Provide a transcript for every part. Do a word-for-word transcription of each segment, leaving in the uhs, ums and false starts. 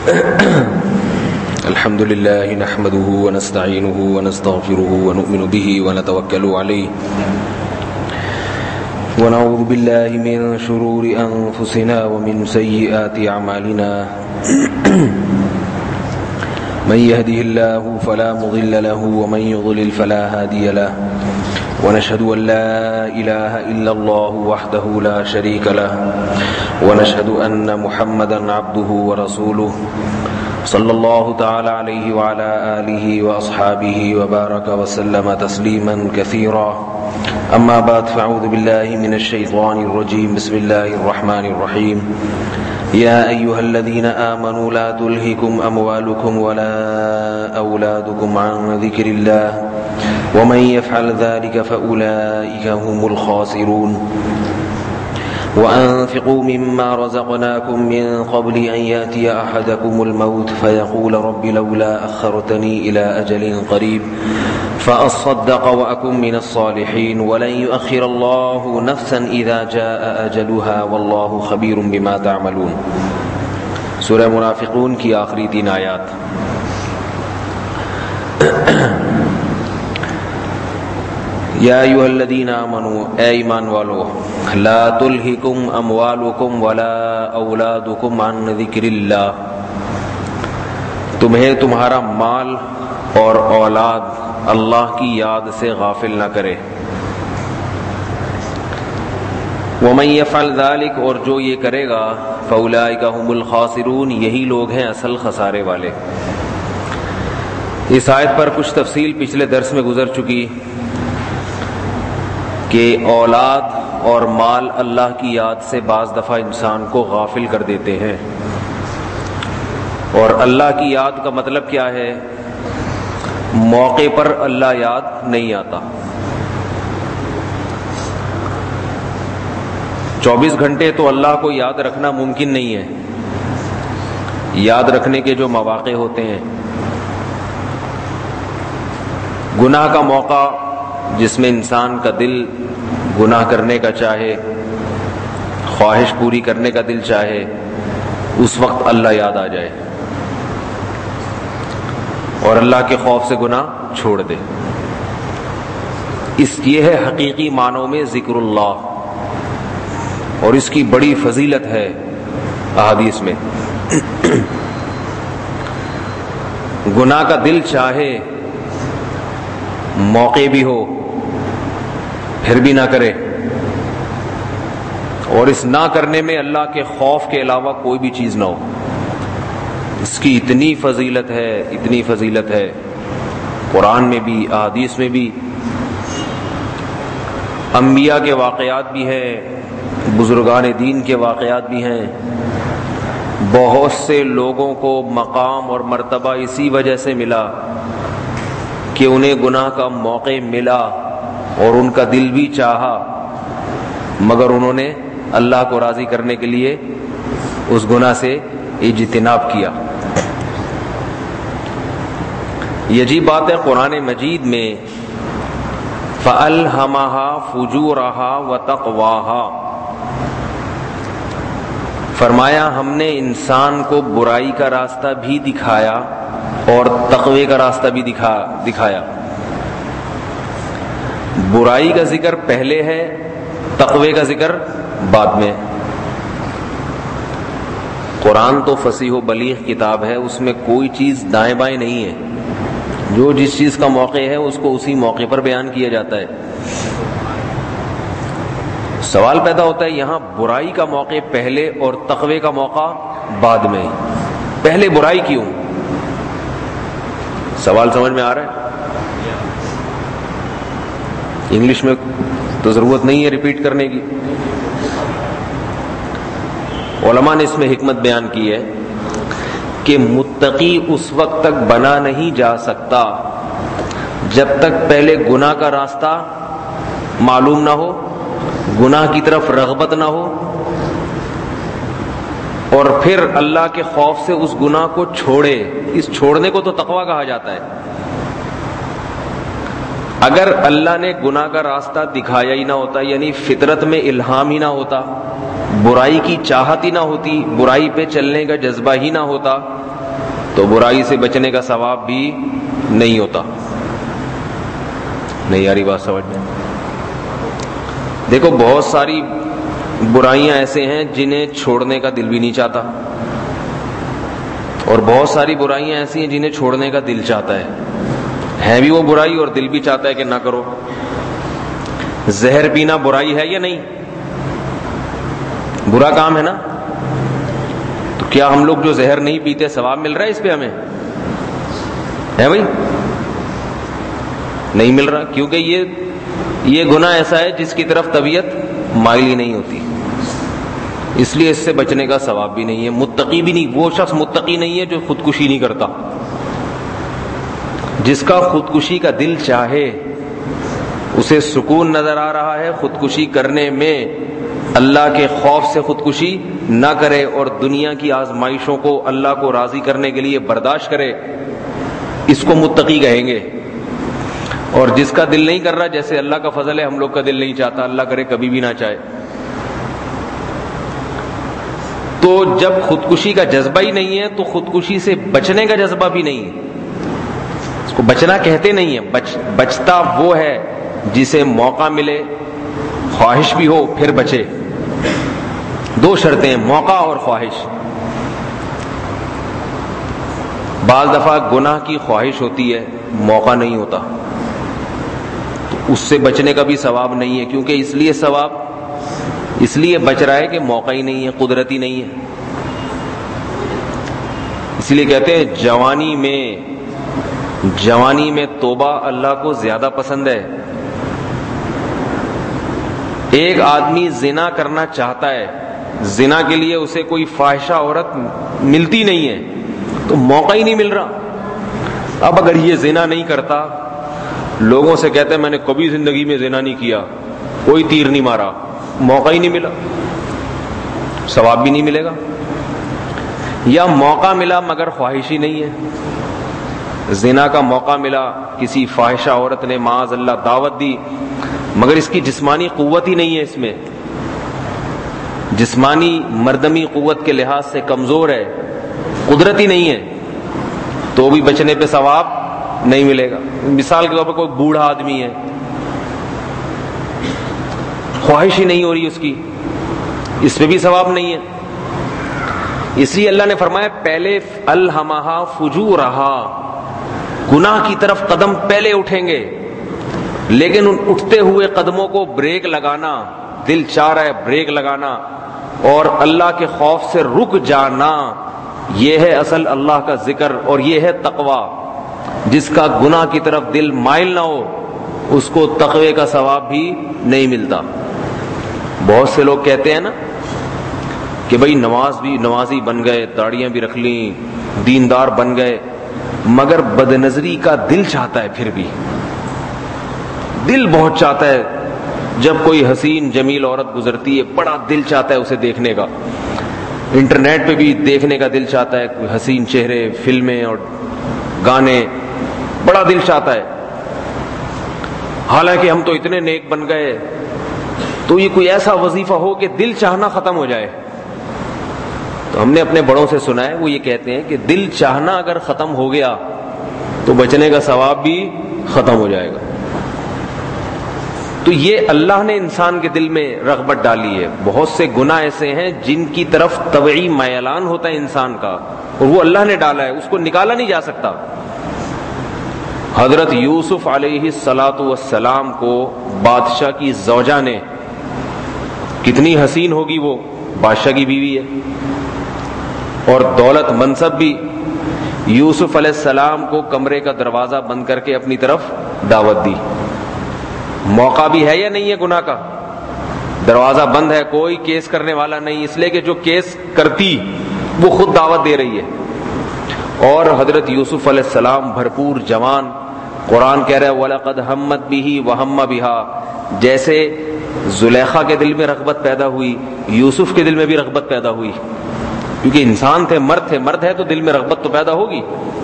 الحمد لله نحمده ونستعينه ونستغفره ونؤمن به ونتوكل عليه ونعوذ بالله من شرور أنفسنا ومن سيئات أعمالنا من يهده الله فلا مضل له ومن يضلل فلا هادي له ونشهد أن لا إله إلا الله وحده لا شريك له ونشهد أن محمدا عبده ورسوله صلى الله تعالى عليه وعلى آله وأصحابه وبارك وسلم تسليما كثيرا أما بعد فأعوذ بالله من الشيطان الرجيم بسم الله الرحمن الرحيم يا أيها الذين آمنوا لا تلهكم أموالكم ولا أولادكم عن ذكر الله ومن يفعل ذلك فأولئك هم الخاسرون وأنفقوا مما رزقناكم من قبل أن يأتي أحدكم الموت فيقول رب لولا أخرتني إلى أجل قريب فأصدق وأكن من الصالحين ولن يؤخر الله نفسا إذا جاء أجلها والله خبير بما تعملون. سورہ منافقون کی آخری تین آیات. یا ایھا الذین آمنوا، اے ایمان والو، لا تلہکم اموالکم ولا اولادکم عن ذکر اللہ، تمہیں تمہارا مال اور اولاد اللہ کی یاد سے غافل نہ کرے. ومن یفعل ذلک، اور جو یہ کرے گا، فاولئک هم الخاسرون، یہی لوگ ہیں اصل خسارے والے. اس آیت پر کچھ تفصیل پچھلے درس میں گزر چکی کہ اولاد اور مال اللہ کی یاد سے بعض دفعہ انسان کو غافل کر دیتے ہیں. اور اللہ کی یاد کا مطلب کیا ہے؟ موقع پر اللہ یاد نہیں آتا. چوبیس گھنٹے تو اللہ کو یاد رکھنا ممکن نہیں ہے. یاد رکھنے کے جو مواقع ہوتے ہیں، گناہ کا موقع جس میں انسان کا دل گناہ کرنے کا چاہے، خواہش پوری کرنے کا دل چاہے، اس وقت اللہ یاد آ جائے اور اللہ کے خوف سے گناہ چھوڑ دے. اس یہ ہے حقیقی معنوں میں ذکر اللہ، اور اس کی بڑی فضیلت ہے احادیث میں. گناہ کا دل چاہے، موقع بھی ہو، پھر بھی نہ کرے، اور اس نہ کرنے میں اللہ کے خوف کے علاوہ کوئی بھی چیز نہ ہو. اس کی اتنی فضیلت ہے، اتنی فضیلت ہے، قرآن میں بھی احادیث میں بھی. انبیاء کے واقعات بھی ہیں، بزرگان دین کے واقعات بھی ہیں. بہت سے لوگوں کو مقام اور مرتبہ اسی وجہ سے ملا کہ انہیں گناہ کا موقع ملا اور ان کا دل بھی چاہا، مگر انہوں نے اللہ کو راضی کرنے کے لیے اس گناہ سے اجتناب کیا. یہ عجیب بات ہے، قرآن مجید میں فَأَلْهَمَهَا فُجُورَهَا وَتَقْوَاهَا فرمایا ہم نے انسان کو برائی کا راستہ بھی دکھایا اور تقوی کا راستہ بھی دکھا دکھایا. برائی کا ذکر پہلے ہے، تقوی کا ذکر بعد میں. قرآن تو فصیح و بلیغ کتاب ہے، اس میں کوئی چیز دائیں بائیں نہیں ہے. جو جس چیز کا موقع ہے اس کو اسی موقع پر بیان کیا جاتا ہے. سوال پیدا ہوتا ہے یہاں برائی کا موقع پہلے اور تقوی کا موقع بعد میں، پہلے برائی کیوں؟ سوال سمجھ میں آ رہا ہے؟ انگلش میں تو ضرورت نہیں ہے ریپیٹ کرنے کی. علماء نے اس میں حکمت بیان کی ہے کہ متقی اس وقت تک بنا نہیں جا سکتا جب تک پہلے گناہ کا راستہ معلوم نہ ہو، گناہ کی طرف رغبت نہ ہو، اور پھر اللہ کے خوف سے اس گناہ کو چھوڑے. اس چھوڑنے کو تو تقویٰ کہا جاتا ہے. اگر اللہ نے گناہ کا راستہ دکھایا ہی نہ ہوتا، یعنی فطرت میں الہام ہی نہ ہوتا، برائی کی چاہت ہی نہ ہوتی، برائی پہ چلنے کا جذبہ ہی نہ ہوتا، تو برائی سے بچنے کا ثواب بھی نہیں ہوتا. نہیں آ رہی بات سمجھ میں؟ دیکھو بہت ساری برائیاں ایسے ہیں جنہیں چھوڑنے کا دل بھی نہیں چاہتا، اور بہت ساری برائیاں ایسی ہیں جنہیں چھوڑنے کا دل چاہتا ہے. ہے بھی وہ برائی اور دل بھی چاہتا ہے کہ نہ کرو. زہر پینا برائی ہے یا نہیں؟ برا کام ہے نا. تو کیا ہم لوگ جو زہر نہیں پیتے ثواب مل رہا ہے اس پہ ہمیں؟ ہے بھائی؟ نہیں مل رہا، کیونکہ یہ یہ گناہ ایسا ہے جس کی طرف طبیعت مائل ہی نہیں ہوتی، اس لیے اس سے بچنے کا ثواب بھی نہیں ہے. متقی بھی نہیں، وہ شخص متقی نہیں ہے جو خودکشی نہیں کرتا. جس کا خودکشی کا دل چاہے، اسے سکون نظر آ رہا ہے خودکشی کرنے میں، اللہ کے خوف سے خودکشی نہ کرے اور دنیا کی آزمائشوں کو اللہ کو راضی کرنے کے لیے برداشت کرے، اس کو متقی کہیں گے. اور جس کا دل نہیں کر رہا، جیسے اللہ کا فضل ہے ہم لوگ کا دل نہیں چاہتا، اللہ کرے کبھی بھی نہ چاہے. تو جب خودکشی کا جذبہ ہی نہیں ہے تو خودکشی سے بچنے کا جذبہ بھی نہیں ہے. اس کو بچنا کہتے نہیں ہے. بچ بچتا وہ ہے جسے موقع ملے، خواہش بھی ہو پھر بچے. دو شرطیں ہیں، موقع اور خواہش. بعض دفعہ گناہ کی خواہش ہوتی ہے، موقع نہیں ہوتا، تو اس سے بچنے کا بھی ثواب نہیں ہے، کیونکہ اس لیے ثواب اس لیے بچ رہا ہے کہ موقع ہی نہیں ہے، قدرتی نہیں ہے. اس لیے کہتے ہیں جوانی میں جوانی میں توبہ اللہ کو زیادہ پسند ہے. ایک آدمی زنا کرنا چاہتا ہے، زنا کے لیے اسے کوئی فاحشہ عورت ملتی نہیں ہے تو موقع ہی نہیں مل رہا. اب اگر یہ زنا نہیں کرتا، لوگوں سے کہتے ہیں میں نے کبھی زندگی میں زنا نہیں کیا، کوئی تیر نہیں مارا، موقع ہی نہیں ملا، ثواب بھی نہیں ملے گا. یا موقع ملا مگر خواہش ہی نہیں ہے. زنا کا موقع ملا، کسی فاحشہ عورت نے معاذ اللہ دعوت دی، مگر اس کی جسمانی قوت ہی نہیں ہے، اس میں جسمانی مردمی قوت کے لحاظ سے کمزور ہے، قدرتی نہیں ہے، تو بھی بچنے پہ ثواب نہیں ملے گا. مثال کے طور پر کوئی بوڑھا آدمی ہے، خواہش ہی نہیں ہو رہی اس کی، اس پہ بھی ثواب نہیں ہے. اس لیے اللہ نے فرمایا پہلے الہمہا فجورہا، گناہ کی طرف قدم پہلے اٹھیں گے، لیکن ان اٹھتے ہوئے قدموں کو بریک لگانا، دل چاہ رہا ہے بریک لگانا اور اللہ کے خوف سے رک جانا، یہ ہے اصل اللہ کا ذکر اور یہ ہے تقوی. جس کا گناہ کی طرف دل مائل نہ ہو اس کو تقوی کا ثواب بھی نہیں ملتا. بہت سے لوگ کہتے ہیں نا کہ بھئی نماز بھی نمازی بن گئے، داڑیاں بھی رکھ لیں، دیندار بن گئے، مگر بدنظری کا دل چاہتا ہے. پھر بھی دل بہت چاہتا ہے، جب کوئی حسین جمیل عورت گزرتی ہے بڑا دل چاہتا ہے اسے دیکھنے کا، انٹرنیٹ پہ بھی دیکھنے کا دل چاہتا ہے، کوئی حسین چہرے، فلمیں اور گانے، بڑا دل چاہتا ہے. حالانکہ ہم تو اتنے نیک بن گئے. تو یہ کوئی ایسا وظیفہ ہو کہ دل چاہنا ختم ہو جائے. تو ہم نے اپنے بڑوں سے سنا ہے، وہ یہ کہتے ہیں کہ دل چاہنا اگر ختم ہو گیا تو بچنے کا ثواب بھی ختم ہو جائے گا. تو یہ اللہ نے انسان کے دل میں رغبت ڈالی ہے. بہت سے گناہ ایسے ہیں جن کی طرف طبعی میلان ہوتا ہے انسان کا، اور وہ اللہ نے ڈالا ہے، اس کو نکالا نہیں جا سکتا. حضرت یوسف علیہ الصلاۃ والسلام کو بادشاہ کی زوجہ نے، کتنی حسین ہوگی وہ، بادشاہ کی بیوی ہے اور دولت منصب بھی، یوسف علیہ السلام کو کمرے کا دروازہ بند کر کے اپنی طرف دعوت دی. موقع بھی ہے یا نہیں ہے گناہ کا؟ دروازہ بند ہے، کوئی کیس کرنے والا نہیں، اس لیے کہ جو کیس کرتی وہ خود دعوت دے رہی ہے. اور حضرت یوسف علیہ السلام بھرپور جوان، قرآن کہہ رہا ہے وَلَقَدْ هَمَّتْ بِهِ وَهَمَّ بِهَا. جیسے زلیخا کے دل میں رغبت پیدا ہوئی، یوسف کے دل میں بھی رغبت پیدا ہوئی، کیونکہ انسان تھے، مرد تھے، مرد ہے تو دل میں رغبت تو پیدا ہوگی.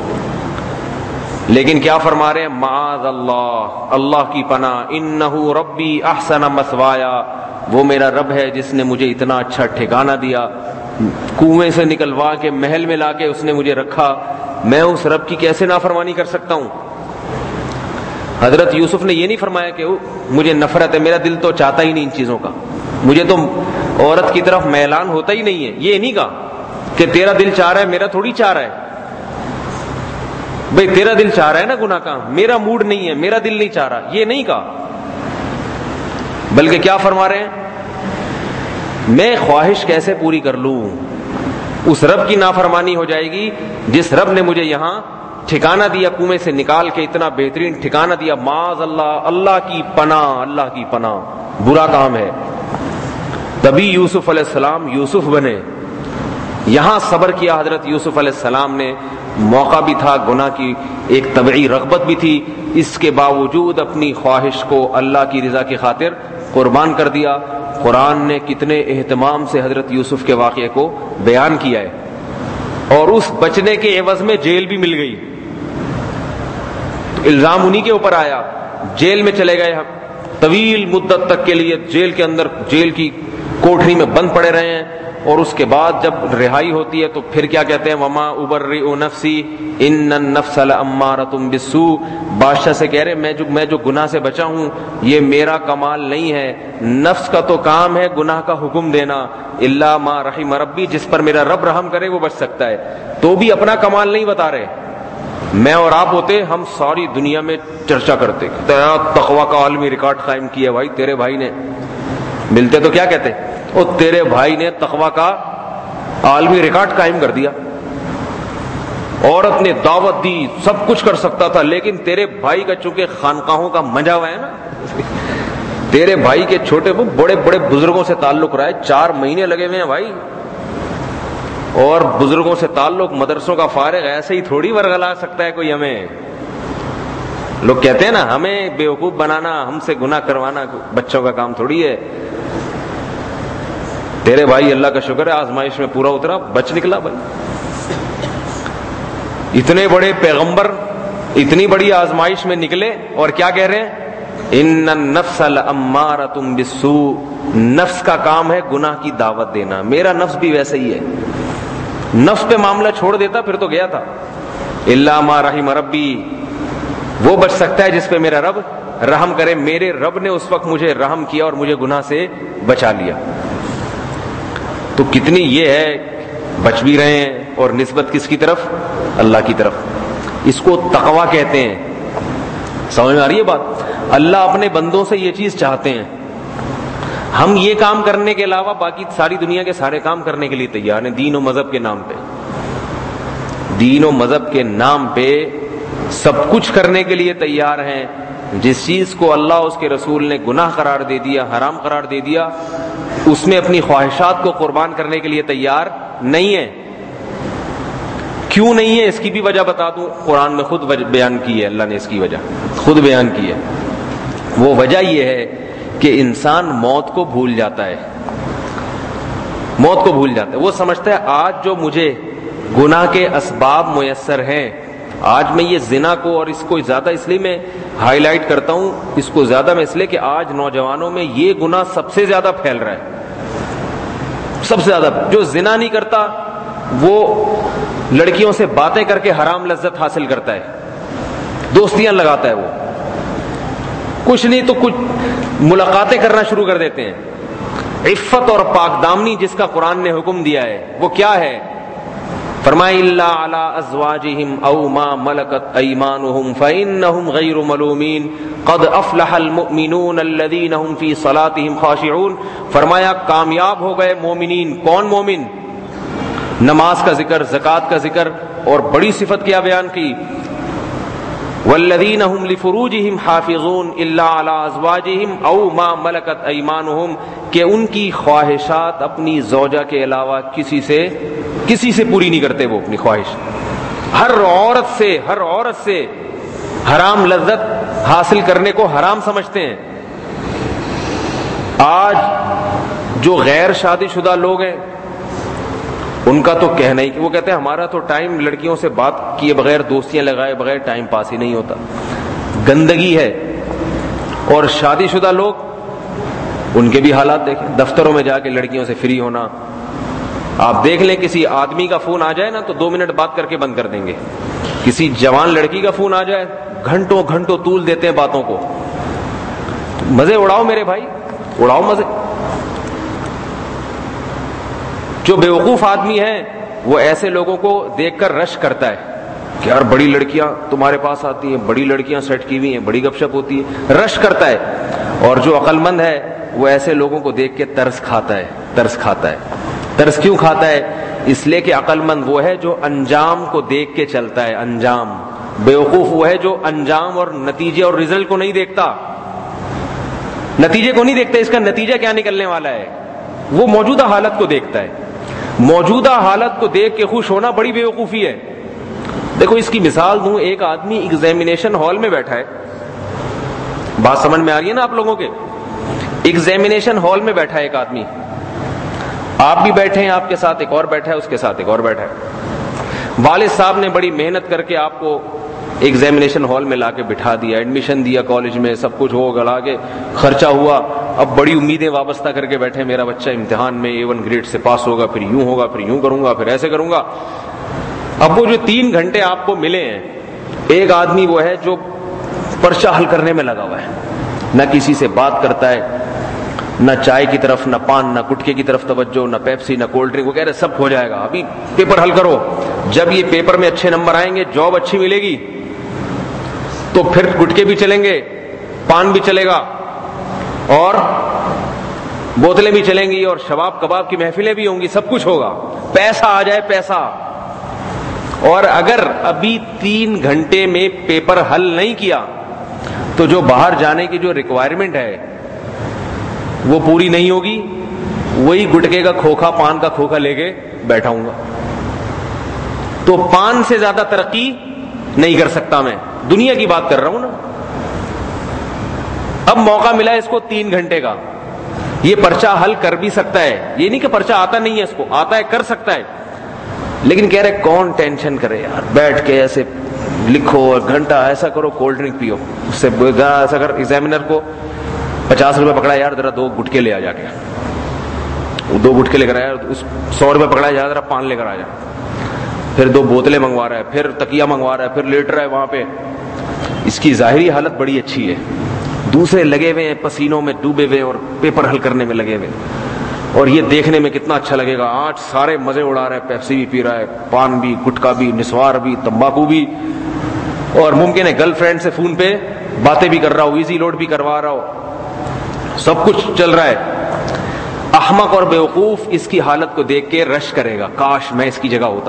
لیکن کیا فرما رہے ہیں؟ معاذ اللہ، اللہ کی پناہ، انہ ربی احسن مثوایا، وہ میرا رب ہے جس نے مجھے اتنا اچھا ٹھکانہ دیا، کنویں سے نکلوا کے محل میں لا کے اس نے مجھے رکھا، میں اس رب کی کیسے نافرمانی کر سکتا ہوں؟ حضرت یوسف نے یہ نہیں فرمایا کہ مجھے نفرت ہے، میرا دل تو چاہتا ہی نہیں ان چیزوں کا، مجھے تو عورت کی طرف میلان ہوتا ہی نہیں ہے. یہ نہیں کہا کہ تیرا دل چاہ رہا ہے میرا تھوڑی چاہ رہا ہے. بھئی تیرا دل چاہ رہا ہے نا گناہ کا، میرا موڈ نہیں ہے، میرا دل نہیں چاہ رہا، یہ نہیں کہا. بلکہ کیا فرما رہے ہیں؟ میں خواہش کیسے پوری کر لوں؟ اس رب کی نافرمانی ہو جائے گی جس رب نے مجھے یہاں ٹھکانہ دیا، کنویں سے نکال کے اتنا بہترین ٹھکانہ دیا. معاذ اللہ، اللہ کی پناہ، اللہ کی پناہ، برا کام ہے. تبھی یوسف علیہ السلام یوسف بنے. یہاں صبر کیا حضرت یوسف علیہ السلام نے. موقع بھی تھا، گناہ کی ایک طبعی رغبت بھی تھی، اس کے باوجود اپنی خواہش کو اللہ کی رضا کی خاطر قربان کر دیا. قرآن نے کتنے اہتمام سے حضرت یوسف کے واقعے کو بیان کیا ہے، اور اس بچنے کے عوض میں جیل بھی مل گئی. الزام انہی کے اوپر آیا، جیل میں چلے گئے. طویل مدت تک کے لیے جیل کے اندر، جیل کی کوٹری میں بند پڑے رہے ہیں. اور اس کے بعد جب رہائی ہوتی ہے تو پھر کیا کہتے ہیں؟ وما ابرئ نفسی ان النفس لامارۃ بالسوء. بادشاہ سے کہہ رہے میں جو میں جو گناہ سے بچا ہوں یہ میرا کمال نہیں ہے، نفس کا تو کام ہے گناہ کا حکم دینا. الا ما رحم ربی، جس پر میرا رب رحم کرے وہ بچ سکتا ہے. تو بھی اپنا کمال نہیں بتا رہے. میں اور آپ ہوتے ہم ساری دنیا میں چرچا کرتے، تقوی کا عالمی ریکارڈ قائم کیا بھائی تیرے بھائی نے. ملتے تو کیا کہتے؟ او تیرے بھائی نے تقوی کا عالمی ریکارڈ قائم کر دیا. عورت نے دعوت دی، سب کچھ کر سکتا تھا، لیکن تیرے بھائی کا چونکہ خانقاہوں کا منجا ہوا ہے نا، تیرے بھائی کے چھوٹے بڑے بڑے بزرگوں سے تعلق رہا ہے، چار مہینے لگے ہوئے ہیں بھائی. اور بزرگوں سے تعلق، مدرسوں کا فارغ ایسے ہی تھوڑی ورغلا سکتا ہے کوئی ہمیں. لوگ کہتے ہیں نا ہمیں بیوقوف بنانا، ہم سے گناہ کروانا بچوں کا کام تھوڑی ہے. تیرے بھائی اللہ کا شکر ہے آزمائش میں پورا اترا، بچ نکلا بھائی. اتنے بڑے پیغمبر اتنی بڑی آزمائش میں نکلے اور کیا کہہ رہے ہیں؟ ان النفس لامارۃ بالسوء. نفس کا کام ہے گناہ کی دعوت دینا. میرا نفس بھی ویسے ہی ہے. نفس پہ معاملہ چھوڑ دیتا پھر تو گیا تھا. الا ما رحم ربی، وہ بچ سکتا ہے جس پہ میرا رب رحم کرے. میرے رب نے اس وقت مجھے رحم کیا اور مجھے گناہ سے بچا لیا. تو کتنی یہ ہے، بچ بھی رہے ہیں. اور نسبت کس کی طرف؟ اللہ کی طرف. اس کو تقویٰ کہتے ہیں. سمجھ میں آ رہی ہے بات؟ اللہ اپنے بندوں سے یہ چیز چاہتے ہیں. ہم یہ کام کرنے کے علاوہ باقی ساری دنیا کے سارے کام کرنے کے لیے تیار ہیں، دین و مذہب کے نام پہ. دین و مذہب کے نام پہ سب کچھ کرنے کے لیے تیار ہیں. جس چیز کو اللہ اس کے رسول نے گناہ قرار دے دیا، حرام قرار دے دیا، اس میں اپنی خواہشات کو قربان کرنے کے لیے تیار نہیں ہے. کیوں نہیں ہے اس کی بھی وجہ بتا دوں. قرآن میں خود بیان کی ہے، اللہ نے اس کی وجہ خود بیان کی ہے. وہ وجہ یہ ہے کہ انسان موت کو بھول جاتا ہے. موت کو بھول جاتا ہے. وہ سمجھتا ہے آج جو مجھے گناہ کے اسباب میسر ہیں، آج میں یہ زنا کو، اور اس کو زیادہ اس لیے میں ہائی لائٹ کرتا ہوں، اس کو زیادہ میں اس لیے کہ آج نوجوانوں میں یہ گناہ سب سے زیادہ پھیل رہا ہے. سب سے زیادہ جو زنا نہیں کرتا وہ لڑکیوں سے باتیں کر کے حرام لذت حاصل کرتا ہے، دوستیاں لگاتا ہے. وہ کچھ نہیں تو کچھ ملاقاتیں کرنا شروع کر دیتے ہیں. عفت اور پاک دامنی جس کا قرآن نے حکم دیا ہے وہ کیا ہے؟ فرمائے الا علی ازواجہم او ما ملکت ایمانہم فانہم غیر ملومین قد افلح المؤمنون الذین هم فی صلاتہم خاشعون. فرمایا کامیاب ہو گئے مومنین. کون مومن؟ نماز کا ذکر، زکوٰۃ کا ذکر، اور بڑی صفت کیا بیان کی؟ والذین هم لفروجہم حافظون الا علی ازواجہم او ما ملکت ایمانہم، کہ ان کی خواہشات اپنی زوجہ کے علاوہ کسی سے کسی سے پوری نہیں کرتے. وہ اپنی خواہش ہر عورت سے ہر عورت سے حرام لذت حاصل کرنے کو حرام سمجھتے ہیں. آج جو غیر شادی شدہ لوگ ہیں ان کا تو کہنا ہی کہ وہ کہتے ہیں ہمارا تو ٹائم لڑکیوں سے بات کیے بغیر، دوستیاں لگائے بغیر ٹائم پاس ہی نہیں ہوتا. گندگی ہے. اور شادی شدہ لوگ، ان کے بھی حالات دیکھیں. دفتروں میں جا کے لڑکیوں سے فری ہونا. آپ دیکھ لیں کسی آدمی کا فون آ جائے نا تو دو منٹ بات کر کے بند کر دیں گے. کسی جوان لڑکی کا فون آ جائے گھنٹوں گھنٹوں طول دیتے ہیں باتوں کو. مزے اڑاؤ میرے بھائی, اڑاؤ مزے. جو بیوقوف آدمی ہے وہ ایسے لوگوں کو دیکھ کر رش کرتا ہے کہ یار بڑی لڑکیاں تمہارے پاس آتی ہیں, بڑی لڑکیاں سیٹ کی ہوئی ہیں, بڑی گپ شپ ہوتی ہے, رش کرتا ہے. اور جو عقل مند ہے وہ ایسے لوگوں کو دیکھ کے ترس کھاتا ہے, ترس کھاتا ہے. ترس کیوں کھاتا ہے؟ اس لیے کہ عقل مند وہ ہے جو انجام کو دیکھ کے چلتا ہے, انجام. بیوقوف وہ ہے جو انجام اور نتیجے اور رزلٹ کو نہیں دیکھتا, نتیجے کو نہیں دیکھتا, اس کا نتیجہ کیا نکلنے والا ہے. وہ موجودہ حالت کو دیکھتا ہے. موجودہ حالت کو دیکھ کے خوش ہونا بڑی بیوقوفی ہے. دیکھو اس کی مثال دوں, ایک آدمی ایگزامینیشن ہال میں بیٹھا ہے, بات سمجھ میں آ رہی ہے نا آپ لوگوں کے. ایگزامینیشن ہال میں بیٹھا ہے ایک آدمی, آپ بھی بیٹھے ہیں, آپ کے ساتھ ایک اور بیٹھا ہے, اس کے ساتھ ایک اور بیٹھا ہے. والد صاحب نے بڑی محنت کر کے آپ کو ایگزامینیشن ہال میں لا کے بٹھا دیا, ایڈمیشن دیا کالج میں, سب کچھ ہو گلا کے خرچہ ہوا. اب بڑی امیدیں وابستہ کر کے بیٹھے, میرا بچہ امتحان میں اے ون گریڈ سے پاس ہوگا, پھر یوں ہوگا, پھر یوں کروں گا, پھر ایسے کروں گا. اب وہ جو تین گھنٹے آپ کو ملے ہیں, ایک آدمی وہ ہے جو پرچہ حل کرنے میں لگا ہوا ہے, نہ کسی سے بات کرتا ہے, نہ چائے کی طرف, نہ پان, نہ گٹکے کی طرف توجہ, نہ پیپسی, نہ کولڈ ڈرنک. وہ کہہ رہے سب ہو جائے گا, ابھی پیپر حل کرو. جب یہ پیپر میں اچھے نمبر آئیں گے, جاب اچھی ملے گی, تو پھر گٹکے بھی چلیں گے, پان بھی چلے گا, اور بوتلیں بھی چلیں گی, اور شباب کباب کی محفلیں بھی ہوں گی, سب کچھ ہوگا. پیسہ آ جائے پیسہ. اور اگر ابھی تین گھنٹے میں پیپر حل نہیں کیا تو جو باہر جانے کی جو ریکوائرمنٹ ہے وہ پوری نہیں ہوگی, وہی گٹکے کا کھوکھا, پان کا کھوکھا لے کے بیٹھا ہوں گا. تو پان سے زیادہ ترقی نہیں کر سکتا میں, دنیا کی بات کر رہا ہوں نا. اب موقع ملا اس کو تین گھنٹے کا, یہ پرچہ حل کر بھی سکتا ہے, یہ نہیں کہ پرچہ آتا نہیں ہے اس کو, آتا ہے, کر سکتا ہے. لیکن کہہ رہے کون ٹینشن کرے یار, بیٹھ کے ایسے لکھو اور گھنٹہ ایسا کرو, کولڈ ڈرنک پیو. اس سے ایسا کر, ایگزامینر کو پچاس روپے پکڑا, یار ذرا دو گٹکے لے آ جا کے, دو گٹکے لے کر آیا. سو روپے پکڑا, یار ذرا پان لے کر آ جا. پھر دو بوتلیں منگوا رہا ہے, پھر تکیا منگوا رہا ہے, پھر لیٹ رہا ہے وہاں پہ. اس کی ظاہری حالت بڑی اچھی ہے, دوسرے لگے ہوئے ہیں پسینوں میں ڈوبے ہوئے اور پیپر حل کرنے میں لگے ہوئے, اور یہ دیکھنے میں کتنا اچھا لگے گا. آج سارے مزے اڑا رہے ہیں, پیپسی بھی پی رہا ہے, پان بھی, گٹکا بھی, نسوار بھی, تمباکو بھی, اور ممکن ہے گرل فرینڈ سے فون پہ باتیں بھی کر رہا ہو, ایزی لوڈ بھی کروا رہا ہو, سب کچھ چل رہا ہے. احمق اور بیوقوف اس کی حالت کو دیکھ کے رش کرے گا, کاش میں اس کی جگہ ہوتا,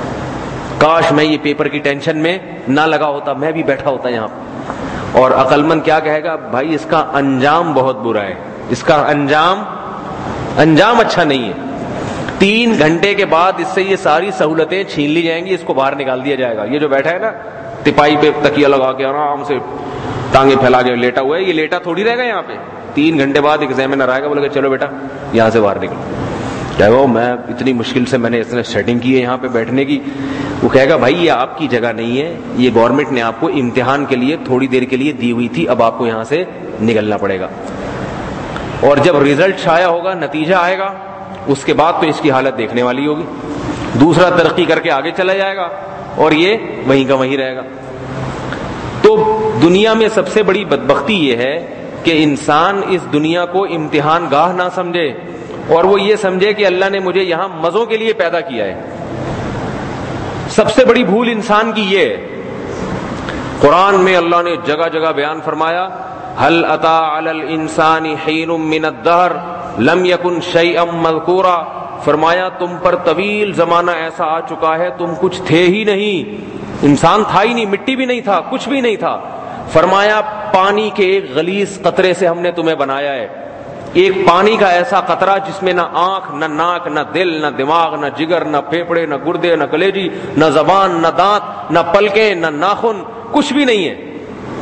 کاش میں یہ پیپر کی ٹینشن میں نہ لگا ہوتا, میں بھی بیٹھا ہوتا یہاں. اور عقل مند کیا کہے گا, بھائی اس کا انجام بہت برا ہے, اس کا انجام انجام اچھا نہیں ہے. تین گھنٹے کے بعد اس سے یہ ساری سہولتیں چھین لی جائیں گی, اس کو باہر نکال دیا جائے گا. یہ جو بیٹھا ہے نا تپائی پہ تکیہ لگا کے آرام سے ٹانگیں پھیلا کے لیٹا ہوا ہے, یہ لیٹا تھوڑی رہے گا یہاں پہ. تین گھنٹے بعد ایگزامینر آئے گا, بولے گا چلو بیٹا یہاں سے باہر نکلو. کہے گا میں اتنی مشکل سے میں نے اس نے سیٹنگ کی ہے یہاں پہ بیٹھنے کی. وہ کہے گا بھائی یہ آپ کی جگہ نہیں ہے, یہ گورنمنٹ نے آپ کو امتحان کے لیے تھوڑی دیر کے لیے دی ہوئی تھی, اب آپ کو یہاں سے نکلنا پڑے گا. اور جب ریزلٹ چھایا ہوگا, نتیجہ آئے گا, اس کے بعد تو اس کی حالت دیکھنے والی ہوگی. دوسرا ترقی کر کے آگے چلا جائے گا اور یہ وہیں کا وہیں رہے گا. تو دنیا میں سب سے بڑی بدبختی یہ ہے کہ انسان اس دنیا کو امتحان گاہ نہ سمجھے, اور وہ یہ سمجھے کہ اللہ نے مجھے یہاں مزوں کے لیے پیدا کیا ہے. سب سے بڑی بھول انسان کی یہ ہے. قرآن میں اللہ نے جگہ جگہ بیان فرمایا, هل اتى على الانسان حين من الدهر لم يكن شيئا مذكورا. فرمایا تم پر طویل زمانہ ایسا آ چکا ہے تم کچھ تھے ہی نہیں, انسان تھا ہی نہیں, مٹی بھی نہیں تھا, کچھ بھی نہیں تھا. فرمایا پانی کے ایک غلیظ قطرے سے ہم نے تمہیں بنایا ہے, ایک پانی کا ایسا قطرہ جس میں نہ آنکھ, نہ ناک, نہ دل, نہ دماغ, نہ جگر, نہ پھیپڑے, نہ گردے, نہ کلیجی, نہ زبان, نہ دانت, نہ پلکیں, نہ ناخن, کچھ بھی نہیں ہے.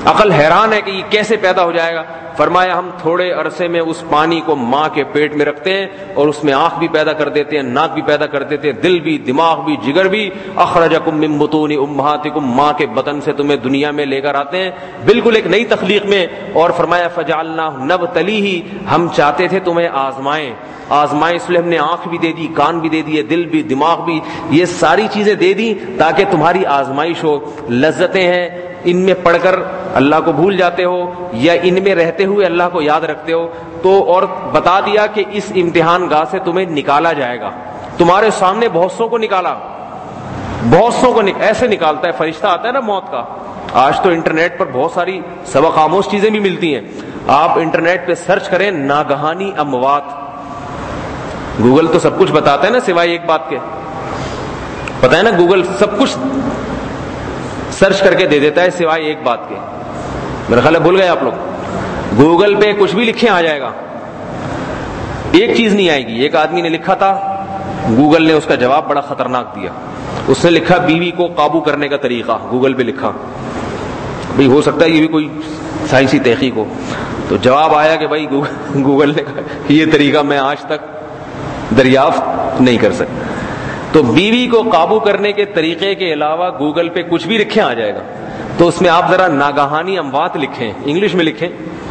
عقل حیران ہے کہ یہ کیسے پیدا ہو جائے گا. فرمایا ہم تھوڑے عرصے میں اس پانی کو ماں کے پیٹ میں رکھتے ہیں اور اس میں آنکھ بھی پیدا کر دیتے ہیں, ناک بھی پیدا کر دیتے ہیں, دل بھی, دماغ بھی, جگر بھی. اخرجکم من بطون امہاتکم, ماں کے بطن سے تمہیں دنیا میں لے کر آتے ہیں بالکل ایک نئی تخلیق میں. اور فرمایا فجعلناہ نبتلیہ, ہم چاہتے تھے تمہیں آزمائیں آزمائیں اس لیے ہم نے آنکھ بھی دے دی, کان بھی دے دیے, دل بھی, دماغ بھی, یہ ساری چیزیں دے دی تاکہ تمہاری آزمائش ہو. لذتیں ہیں, ان میں پڑھ کر اللہ کو بھول جاتے ہو یا ان میں رہتے ہوئے اللہ کو یاد رکھتے ہو. تو اور بتا دیا کہ اس امتحان گاہ سے تمہیں نکالا جائے گا. تمہارے سامنے بہت سو کو نکالا, بہت سو کو نک... ایسے نکالتا ہے فرشتہ آتا ہے نا موت کا. آج تو انٹرنیٹ پر بہت ساری سبق آموز چیزیں بھی ملتی ہیں. آپ انٹرنیٹ پہ سرچ کریں ناگہانی اموات, گوگل تو سب کچھ بتاتا ہے نا سوائے ایک بات کے. پتہ ہے نا گوگل سب کچھ سرچ کر کے دے دیتا ہے سوائے ایک بات کے. میرا خیال ہے بھول گئے آپ لوگ. گوگل پہ کچھ بھی لکھیں آ جائے گا, ایک چیز نہیں آئے گی. ایک آدمی نے لکھا تھا, گوگل نے اس کا جواب بڑا خطرناک دیا. اس نے لکھا بیوی کو قابو کرنے کا طریقہ, گوگل پہ لکھا. بھئی ہو سکتا ہے یہ بھی کوئی سائنسی تحقیق ہو. تو جواب آیا کہ بھائی گوگل نے کہا یہ طریقہ میں آج تک دریافت نہیں کر سکتا. تو بیوی کو قابو کرنے کے طریقے کے علاوہ گوگل پہ کچھ بھی لکھیں آ جائے گا. تو اس میں آپ ذرا ناگہانی اموات لکھیں, انگلش میں لکھیں,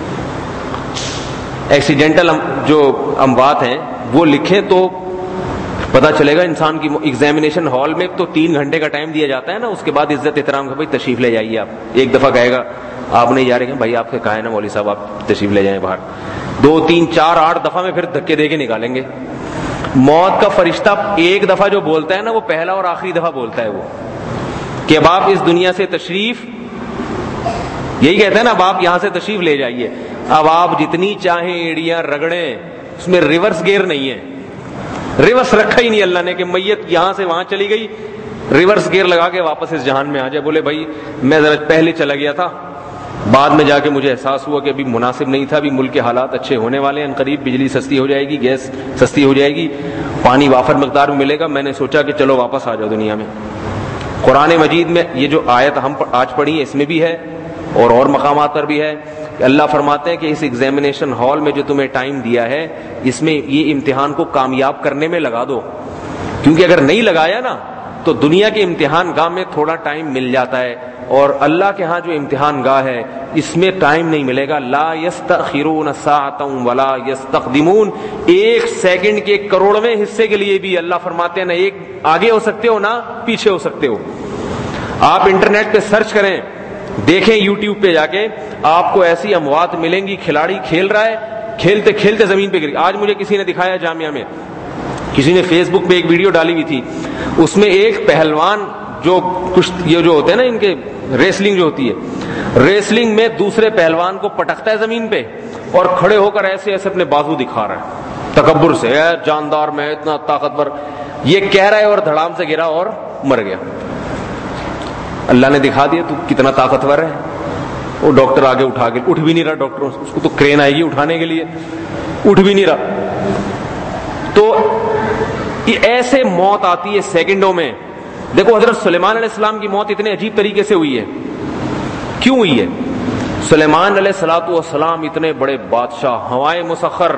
ایکسیڈنٹل جو اموات ہیں وہ لکھیں تو پتا چلے گا. انسان کی ایگزامینیشن ہال میں تو تین گھنٹے کا ٹائم دیا جاتا ہے نا, اس کے بعد عزت احترام کا بھائی تشریف لے جائیے. آپ ایک دفعہ کہے گا, آپ نہیں جا رہے کہ بھائی آپ سے کہا ہے نا مولوی صاحب آپ تشریف لے جائیں باہر. دو تین چار آٹھ دفعہ میں پھر دھکے دے کے نکالیں گے. موت کا فرشتہ ایک دفعہ جو بولتا ہے نا وہ پہلا اور آخری دفعہ بولتا ہے وہ کہ اب آپ اس دنیا سے تشریف, یہی کہتے ہیں نا اب آپ یہاں سے تشریف لے جائیے. اب آپ جتنی چاہیں ایڑیاں رگڑیں, اس میں ریورس گیئر نہیں ہے. ریورس رکھا ہی نہیں اللہ نے کہ میت یہاں سے وہاں چلی گئی, ریورس گیئر لگا کے واپس اس جہان میں آ جائے. بولے بھائی میں ذرا پہلے چلا گیا تھا, بعد میں جا کے مجھے احساس ہوا کہ ابھی مناسب نہیں تھا, ابھی ملک کے حالات اچھے ہونے والے ہیں, قریب بجلی سستی ہو جائے گی, گیس سستی ہو جائے گی, پانی وافر مقدار میں ملے گا, میں نے سوچا کہ چلو واپس آ جاؤ دنیا میں. قرآن مجید میں یہ جو آیت ہم آج پڑھی اس میں بھی ہے اور اور مقامات پر بھی ہے. اللہ فرماتے ہیں کہ اس ایگزامینیشن ہال میں جو تمہیں ٹائم دیا ہے اس میں یہ امتحان کو کامیاب کرنے میں لگا دو, کیونکہ اگر نہیں لگایا نا تو دنیا کے امتحان گاہ میں تھوڑا ٹائم مل جاتا ہے اور اللہ کے ہاں جو امتحان گاہ ہے اس میں ٹائم نہیں ملے گا. لا یستأخرون ساعتا ولا یستقدمون, ایک سیکنڈ کے کروڑویں حصے کے لیے بھی اللہ فرماتے ہیں نہ ایک آگے ہو سکتے ہو نہ پیچھے ہو سکتے ہو. آپ انٹرنیٹ پہ سرچ کریں, دیکھیں یوٹیوب پہ جا کے, آپ کو ایسی اموات ملیں گی. کھلاڑی کھیل رہا ہے, کھیلتے کھیلتے زمین پہ گر. آج مجھے کسی نے دکھایا جامعہ میں, کسی نے فیس بک پہ ایک ویڈیو ڈالی ہوئی تھی, اس میں ایک پہلوان جو کچھ یہ جو ہوتے ہیں نا ان کے ریسلنگ جو ہوتی ہے, ریسلنگ میں دوسرے پہلوان کو پٹکتا ہے زمین پہ اور کھڑے ہو کر ایسے ایسے اپنے بازو دکھا رہا ہے تکبر سے, اے جاندار میں اتنا طاقتور, یہ کہہ رہا ہے اور دھڑام سے گرا اور مر گیا. اللہ نے دکھا دیا تو کتنا طاقتور ہے. وہ ڈاکٹر آگے اٹھا کے, اٹھ بھی نہیں رہا ڈاکٹر, اس کو تو کرین آئے گی اٹھانے کے لیے, اٹھ بھی نہیں رہا. تو ایسے موت آتی ہے سیکنڈوں میں. دیکھو حضرت سلیمان علیہ السلام کی موت اتنے عجیب طریقے سے ہوئی ہے. کیوں ہوئی ہے؟ سلیمان علیہ الصلوۃ والسلام اتنے بڑے بادشاہ, ہوائیں مسخر,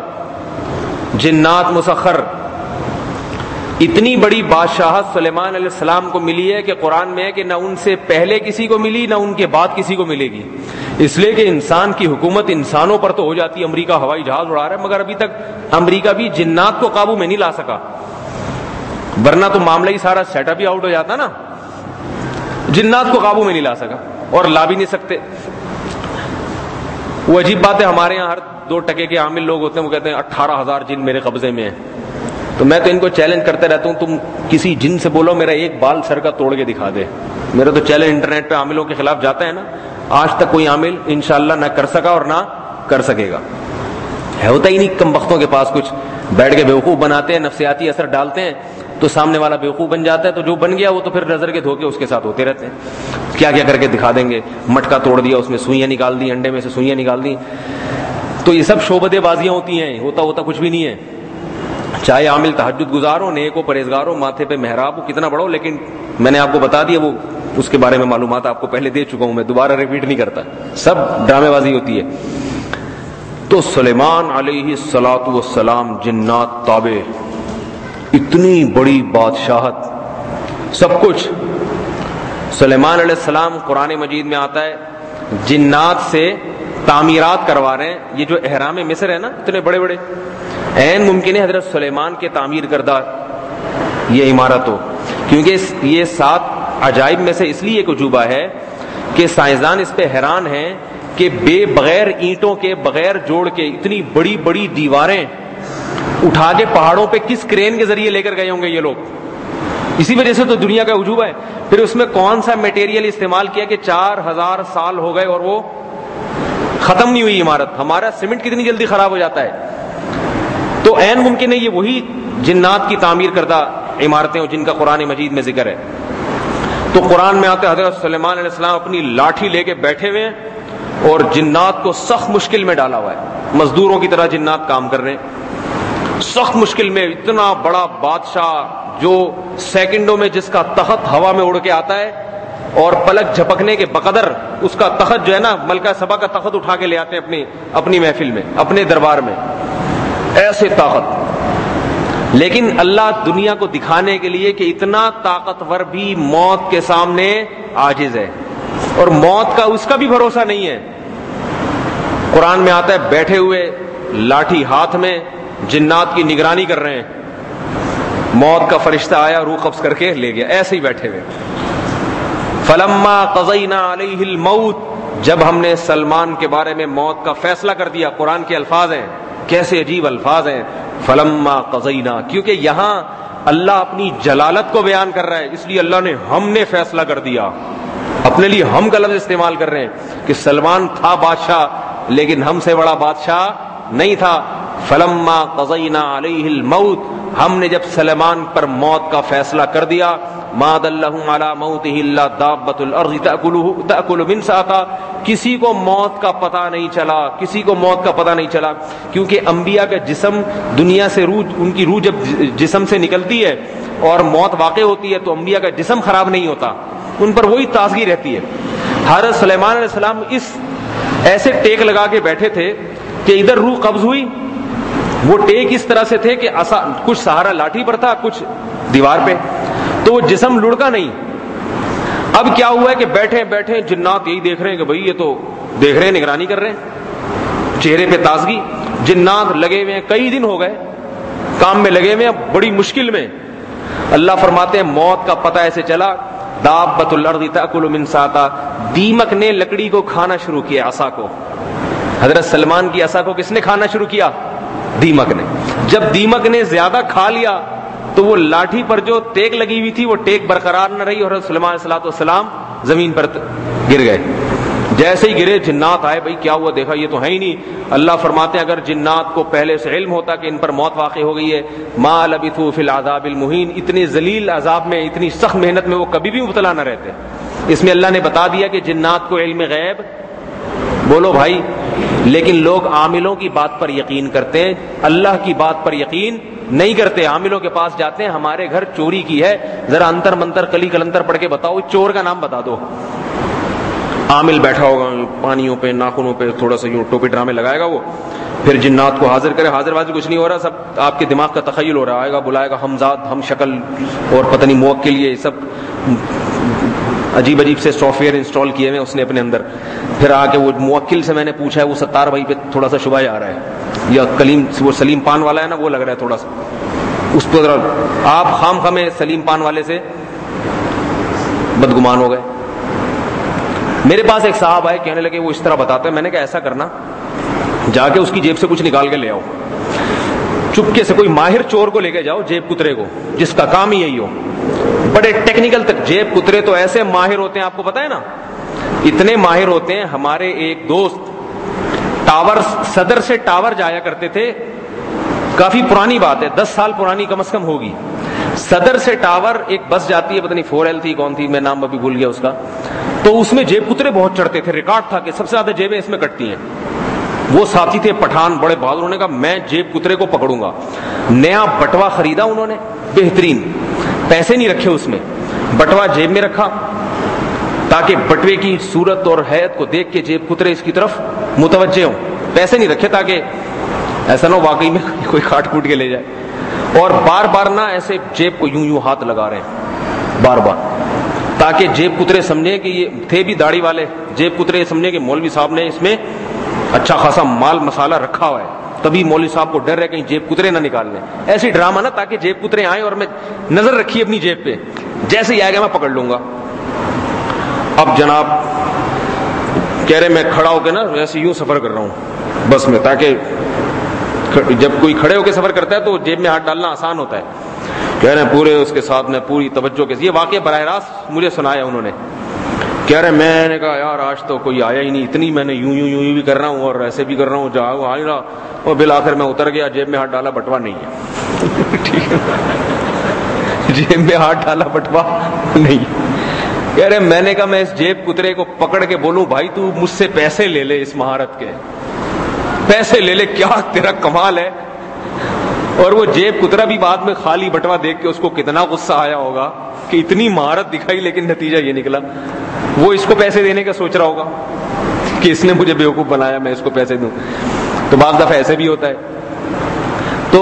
جنات مسخر, اتنی بڑی بادشاہت سلیمان علیہ السلام کو ملی ہے کہ قرآن میں ہے کہ نہ ان سے پہلے کسی کو ملی نہ ان کے بعد کسی کو ملے گی. اس لیے کہ انسان کی حکومت انسانوں پر تو ہو جاتی ہے, امریکہ ہوائی جہاز اڑا رہا ہے, مگر ابھی تک امریکہ بھی جنات کو قابو میں نہیں لا سکا, ورنہ تو معاملہ ہی سارا سیٹ اپ ہی آؤٹ ہو جاتا نا. جنات کو قابو میں نہیں لا سکا اور لا بھی نہیں سکتے. وہ عجیب بات ہے, ہمارے یہاں ہر دو ٹکے کے عامل لوگ ہوتے ہیں, وہ کہتے ہیں اٹھارہ ہزار جن میرے قبضے میں ہیں. تو میں تو ان کو چیلنج کرتے رہتا ہوں, تم کسی جن سے بولو میرا ایک بال سر کا توڑ کے دکھا دے. میرا تو چیلنج انٹرنیٹ پہ عاملوں کے خلاف جاتا ہے نا, آج تک کوئی عامل انشاءاللہ نہ کر سکا اور نہ کر سکے گا. ہے ہوتا ہی نہیں کم بختوں کے پاس کچھ, بیٹھ کے بیوقوف بناتے ہیں, نفسیاتی اثر ڈالتے ہیں تو سامنے والا بیوقوف بن جاتا ہے, تو جو بن گیا وہ تو پھر نظر کے دھوکے اس کے ساتھ ہوتے رہتے ہیں. کیا کیا کر کے دکھا دیں گے, مٹکا توڑ دیا, اس میں سوئیاں نکال دی, انڈے میں سے سوئیاں نکال دی. تو یہ سب شعبدے بازیاں ہوتی ہیں, ہوتا ہوتا کچھ بھی نہیں ہے. چاہے عامل تہجد گزار ہو, نیک ہو, پرہیزگار ہو, ماتھے پہ محراب ہو, کتنا بڑا ہو, لیکن میں نے آپ کو بتا دیا وہ اس کے بارے میں معلومات آپ کو پہلے دے چکا ہوں، میں دوبارہ ریپیٹ نہیں کرتا، سب ڈرامے بازی ہوتی ہے. تو سلیمان علیہ الصلاۃ والسلام جنات تابع، اتنی بڑی بادشاہت، سب کچھ. سلیمان علیہ السلام قرآن مجید میں آتا ہے جنات سے تعمیرات کروا رہے ہیں. یہ جو احرام مصر ہے نا، اتنے بڑے بڑے، عین ممکن ہے حضرت سلیمان کے تعمیر کردہ یہ عمارت ہو، کیونکہ یہ سات عجائب میں سے اس لیے ایک عجوبہ ہے کہ سائنسدان اس پہ حیران ہیں کہ بے بغیر اینٹوں کے، بغیر جوڑ کے اتنی بڑی بڑی دیواریں اٹھا کے پہاڑوں پہ کس کرین کے ذریعے لے کر گئے ہوں گے یہ لوگ. اسی وجہ سے تو دنیا کا عجوبہ ہے. پھر اس میں کون سا میٹیریل استعمال کیا کہ چار ہزار سال ہو گئے اور وہ ختم نہیں ہوئی عمارت. ہمارا سیمنٹ کتنی جلدی خراب ہو جاتا ہے. تو عین ممکن ہے یہ وہی جنات کی تعمیر کردہ عمارتیں ہوں جن کا قرآن مجید میں ذکر ہے. تو قرآن میں آتے حضرت سلیمان علیہ السلام اپنی لاٹھی لے کے بیٹھے ہوئے ہیں اور جنات کو سخت مشکل میں ڈالا ہوا ہے. مزدوروں کی طرح جنات کام کر رہے ہیں سخت مشکل میں. اتنا بڑا بادشاہ جو سیکنڈوں میں جس کا تخت ہوا میں اڑ کے آتا ہے اور پلک جھپکنے کے بقدر اس کا تخت جو ہے نا، ملکہ سبا کا تخت اٹھا کے لے آتے ہیں اپنی اپنی محفل میں، اپنے دربار میں، ایسے طاقت. لیکن اللہ دنیا کو دکھانے کے لیے کہ اتنا طاقتور بھی موت کے سامنے عاجز ہے، اور موت کا اس کا بھی بھروسہ نہیں ہے. قرآن میں آتا ہے بیٹھے ہوئے لاٹھی ہاتھ میں جنات کی نگرانی کر رہے ہیں. موت کا فرشتہ آیا، روح قبض کر کے لے گیا، ایسے ہی بیٹھے ہوئے. فلما قضینا علیہ الموت، جب ہم نے سلمان کے بارے میں موت کا فیصلہ کر دیا. قرآن کے الفاظ ہیں، کیسے عجیب الفاظ ہیں. فلما قضینا، کیونکہ یہاں اللہ اپنی جلالت کو بیان کر رہا ہے، اس لیے اللہ نے ہم نے فیصلہ کر دیا. اپنے لیے ہم کا لفظ استعمال کر رہے ہیں کہ سلمان تھا بادشاہ لیکن ہم سے بڑا بادشاہ نہیں تھا. فلما قضینا علیہ الموت، ہم نے جب سلیمان پر موت کا فیصلہ کر دیا. ما دلهم علی موتہ الا دابۃ الارض تأکل من ساقہ، کسی کو موت کا پتہ نہیں چلا، کسی کو موت کا پتہ نہیں چلا، کیونکہ انبیاء کا جسم دنیا سے روح، ان کی روح جب جسم سے نکلتی ہے اور موت واقع ہوتی ہے تو انبیاء کا جسم خراب نہیں ہوتا، ان پر وہی تازگی رہتی ہے. حضرت سلیمان علیہ السلام اس ایسے ٹیک لگا کے بیٹھے تھے کہ ادھر روح قبض ہوئی. وہ ٹیک اس طرح سے تھے کہ کچھ سہارا لاٹھی پر تھا، کچھ دیوار پہ، تو وہ جسم لڑکا نہیں. اب کیا ہوا ہے کہ بیٹھے بیٹھے جنات یہی دیکھ رہے ہیں کہ بھئی یہ تو دیکھ رہے ہیں، نگرانی کر رہے ہیں، چہرے پہ تازگی. جنات لگے ہوئے ہیں، کئی دن ہو گئے کام میں لگے ہوئے ہیں، بڑی مشکل میں. اللہ فرماتے ہیں موت کا پتہ ایسے چلا. دابۃ الارض تأکل من ساقہ، دیمک نے لکڑی کو کھانا شروع کیا، عصا کو. حضرت سلمان کی عصا کو کس نے کھانا شروع کیا؟ دیمک نے. جب دیمک نے زیادہ کھا لیا تو وہ لاٹھی پر جو ٹیک لگی ہوئی تھی وہ ٹیک برقرار نہ رہی اور حضرت سلیمان علیہ الصلوۃ والسلام زمین پر گر گئے. جیسے ہی گرے جنات آئے، بھائی کیا ہوا، دیکھا یہ تو ہے ہی نہیں. اللہ فرماتے ہیں اگر جنات کو پہلے سے علم ہوتا کہ ان پر موت واقع ہو گئی ہے، ما لبثوا فی العذاب المہین، اتنے ذلیل عذاب میں، اتنی سخت محنت میں وہ کبھی بھی مبتلا نہ رہتے. اس میں اللہ نے بتا دیا کہ جنات کو علم غیب، بولو بھائی. لیکن لوگ عاملوں کی بات پر یقین کرتے ہیں، اللہ کی بات پر یقین نہیں کرتے. عاملوں کے پاس جاتے ہیں، ہمارے گھر چوری کی ہے، ذرا انتر منتر کلی کلنتر پڑھ کے بتاؤ، چور کا نام بتا دو. عامل بیٹھا ہوگا پانیوں پہ، ناخنوں پہ تھوڑا سا یوں ٹوپی ڈرامے لگائے گا وہ، پھر جنات کو حاضر کرے. حاضر بازی کچھ نہیں ہو رہا، سب آپ کے دماغ کا تخیل ہو رہا. آئے گا، بلائے گا ہم ذات، ہم شکل، اور پتہ نہیں موکل، یہ سب عجیب عجیب سے سافٹ ویئر انسٹال کیے ہوئے اس نے اپنے اندر. پھر آ کے وہ موکل سے میں نے پوچھا ہے وہ ستار بھائی پہ تھوڑا سا شبہ آ رہا ہے، یا کلیم وہ سلیم پان والا ہے نا، وہ لگ رہا ہے تھوڑا سا اس پہ. آپ خام خامے سلیم پان والے سے بدگمان ہو گئے. میرے پاس ایک صاحب آئے، کہنے لگے وہ اس طرح بتاتے ہیں. میں نے کہا ایسا کرنا، جا کے اس کی جیب سے کچھ نکال کے لے آؤ، چپکے سے کوئی ماہر چور کو لے کے جاؤ، جیب کترے کو، جس کا کام ہی یہی ہو. بڑے ٹیکنیکل تک جیب کترے تو ایسے ماہر ہوتے ہیں، آپ کو پتا ہے نا، اتنے ماہر ہوتے ہیں. ہمارے ایک دوست ٹاور، صدر سے ٹاور جایا کرتے تھے، کافی پرانی بات ہے، دس سال پرانی کم از کم ہوگی. صدر سے ٹاور ایک بس جاتی ہے، پتہ نہیں فور ایل تھی کون تھی، میں نام ابھی بھول گیا اس کا، تو اس میں جیب کترے بہت چڑھتے تھے. ریکارڈ تھا کہ سب سے زیادہ جیبیں اس میں کٹتی ہیں. وہ ساتھی تھے پٹھان، بڑے بہادر، انہوں نے کہا میں جیب کترے کو پکڑوں گا. نیا بٹوا خریدا انہوں نے، بہترین، پیسے نہیں رکھے اس میں، بٹوا جیب میں رکھا، تاکہ بٹوے کی صورت اور حیت کو دیکھ کے جیب کترے اس کی طرف متوجہ ہوں. پیسے نہیں رکھے تاکہ ایسا نہ ہو واقعی میں کوئی کاٹ کوٹ کے لے جائے. اور بار بار نہ ایسے جیب کو یوں یوں ہاتھ لگا رہے ہیں بار بار, تاکہ جیب کترے سمجھے کہ یہ تھے بھی داڑھی والے, جیب کترے سمجھے کہ مولوی صاحب نے اس میں اچھا خاصا مال مسالہ رکھا ہوا ہے, تبھی مولوی صاحب کو ڈر ہے کہیں جیب کترے نہ نکال لیں. ایسی ڈرامہ نا تاکہ جیب کترے آئیں اور میں نظر رکھی اپنی جیب پہ, جیسے ہی آئے گا میں پکڑ لوں گا. اب جناب کہہ رہے میں کھڑا ہو کے نا ایسے یوں سفر کر رہا ہوں بس میں, تاکہ جب کوئی کھڑے ہو کے سفر کرتا ہے تو جیب میں ہاتھ ڈالنا آسان ہوتا ہے. کہہ رہے ہیں پورے اس کے ساتھ میں پوری توجہ کے, یہ واقعہ براہ راست مجھے سنایا انہوں نے. کہہ رہے میں نے کہا یار آج تو کوئی آیا ہی نہیں, اتنی میں نے یوں یوں یوں بھی کر رہا ہوں اور ایسے بھی کر رہا ہوں, جا آ رہا, اور بالآخر میں اتر گیا, جیب میں ہاتھ ڈالا, بٹوا نہیں ہے. ٹھیک ہے, جیب میں ہاتھ ڈالا, بٹوا نہیں. کہہ رہے میں نے کہا میں اس جیب کترے کو پکڑ کے بولوں بھائی تو مجھ سے پیسے لے لے, اس مہارت کے پیسے لے لے, کیا تیرا کمال ہے. اور وہ جیب کترا بھی بعد میں خالی بٹوا دیکھ کے اس کو کتنا غصہ آیا ہوگا کہ اتنی مہارت دکھائی لیکن نتیجہ یہ نکلا. وہ اس کو پیسے دینے کا سوچ رہا ہوگا کہ اس نے مجھے بیوقوف بنایا, میں اس کو پیسے دوں. تو بعض دفعہ ایسے بھی ہوتا ہے. تو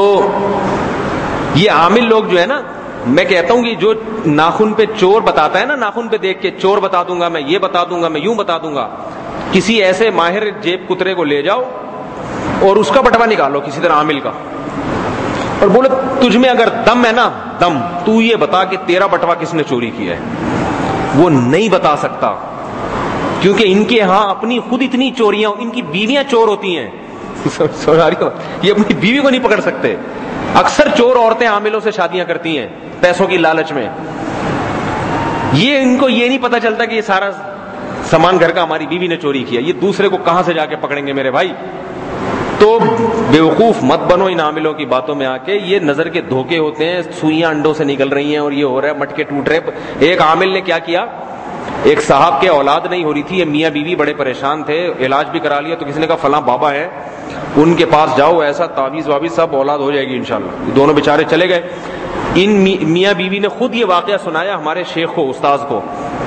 یہ عامل لوگ جو ہے نا, میں کہتا ہوں کہ جو ناخن پہ چور بتاتا ہے نا, ناخن پہ دیکھ کے چور بتا دوں گا, میں یہ بتا دوں گا, میں یوں بتا دوں گا, کسی ایسے ماہر جیب کترے کو لے جاؤ اور اس کا بٹوا نکالو کسی طرح عامل کا, اور بولو تجھ میں اگر دم ہے نا, دم, تو یہ بتا کہ تیرا بٹوا کس نے چوری کیا ہے. وہ نہیں بتا سکتا, کیونکہ ان کے ہاں اپنی خود اتنی چوریاں, ان کی بیویاں چور ہوتی ہیں. یہ اپنی بیوی کو نہیں پکڑ سکتے. اکثر چور عورتیں عاملوں سے شادیاں کرتی ہیں پیسوں کی لالچ میں. یہ ان کو یہ نہیں پتا چلتا کہ یہ سارا سامان گھر کا ہماری بیوی نے چوری کیا, یہ دوسرے کو کہاں سے جا کے پکڑیں گے میرے بھائی. تو بیوقوف مت بنو ان عاملوں کی باتوں میں آ کے, یہ نظر کے دھوکے ہوتے ہیں, سوئیاں انڈوں سے نکل رہی ہیں اور یہ ہو رہا ہے, مٹکے ٹوٹ رہے. ایک عامل نے کیا کیا, ایک صاحب کے اولاد نہیں ہو رہی تھی, یہ میاں بیوی بڑے پریشان تھے, علاج بھی کرا لیا, تو کسی نے کہا فلاں بابا ہے ان کے پاس جاؤ, ایسا تعویذ وابیز سب اولاد ہو جائے گی انشاءاللہ. دونوں بیچارے چلے گئے. ان میاں بیوی نے خود یہ واقعہ سنایا ہمارے شیخ کو, استاذ کو.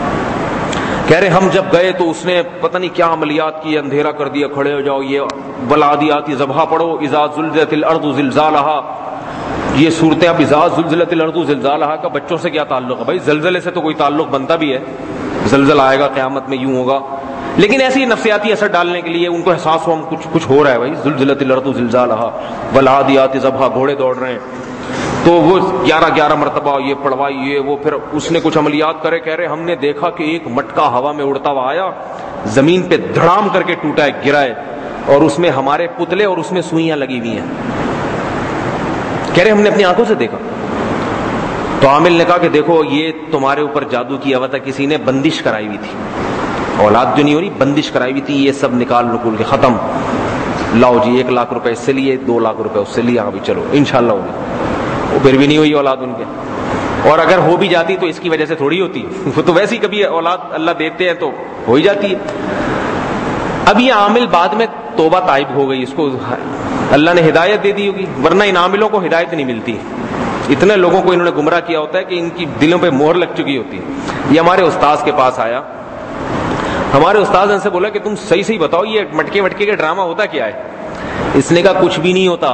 کہہ رہے ہم جب گئے تو اس نے پتہ نہیں کیا عملیات کی, اندھیرا کر دیا, کھڑے ہو جاؤ, یہ بلادیاتی ذبح پڑھو, اذا زلزلت الارض زلزالہا, یہ صورتیں. اب اذا زلزلت الارض زلزالہا کا بچوں سے کیا تعلق ہے بھائی؟ زلزلے سے تو کوئی تعلق بنتا بھی ہے, زلزلہ آئے گا قیامت میں, یوں ہوگا. لیکن ایسی نفسیاتی اثر ڈالنے کے لیے ان کو احساس ہو ہم کچھ کچھ ہو رہا ہے بھائی, زلزلت الارض زلزالہا, بلادیات ذبح, گھوڑے دوڑ رہے ہیں. تو وہ گیارہ گیارہ مرتبہ یہ پڑھوائی, یہ وہ. پھر اس نے کچھ عملیات کرے. کہہ رہے ہم نے دیکھا کہ ایک مٹکا ہوا میں اڑتا ہوا آیا, زمین پہ دھڑام کر کے ٹوٹا ہے, گرا ہے, اور اس میں ہمارے پتلے اور اس میں سوئیاں لگی ہوئی ہیں. کہہ رہے ہم نے اپنی آنکھوں سے دیکھا. تو عامل نے کہا کہ دیکھو یہ تمہارے اوپر جادو کیا ہوا تھا, کسی نے بندش کرائی ہوئی تھی, اولاد جو نہیں ہو رہی بندش کرائی ہوئی تھی, یہ سب نکال نکول کے ختم. لاؤ جی ایک لاکھ روپے اس سے لیے, دو لاکھ روپے اس سے لیا, ابھی چلو انشاءاللہ ہوگی. وہ پھر بھی نہیں ہوئی اولاد ان کے, اور اگر ہو بھی جاتی تو اس کی وجہ سے تھوڑی ہوتی, وہ تو ویسے ہی کبھی اولاد اللہ دیتے ہیں تو ہو ہی جاتی ہے. اب یہ عامل بعد میں توبہ تائب ہو گئی, اس کو اللہ نے ہدایت دے دی ہوگی, ورنہ ان عاملوں کو ہدایت نہیں ملتی. اتنے لوگوں کو انہوں نے گمراہ کیا ہوتا ہے کہ ان کی دلوں پہ مہر لگ چکی ہوتی ہے. یہ ہمارے استاذ کے پاس آیا, ہمارے استاذ نے سے بولا کہ تم صحیح صحیح بتاؤ یہ مٹکے وٹکے کا ڈرامہ ہوتا کیا ہے؟ اس نے کہا کچھ بھی نہیں ہوتا.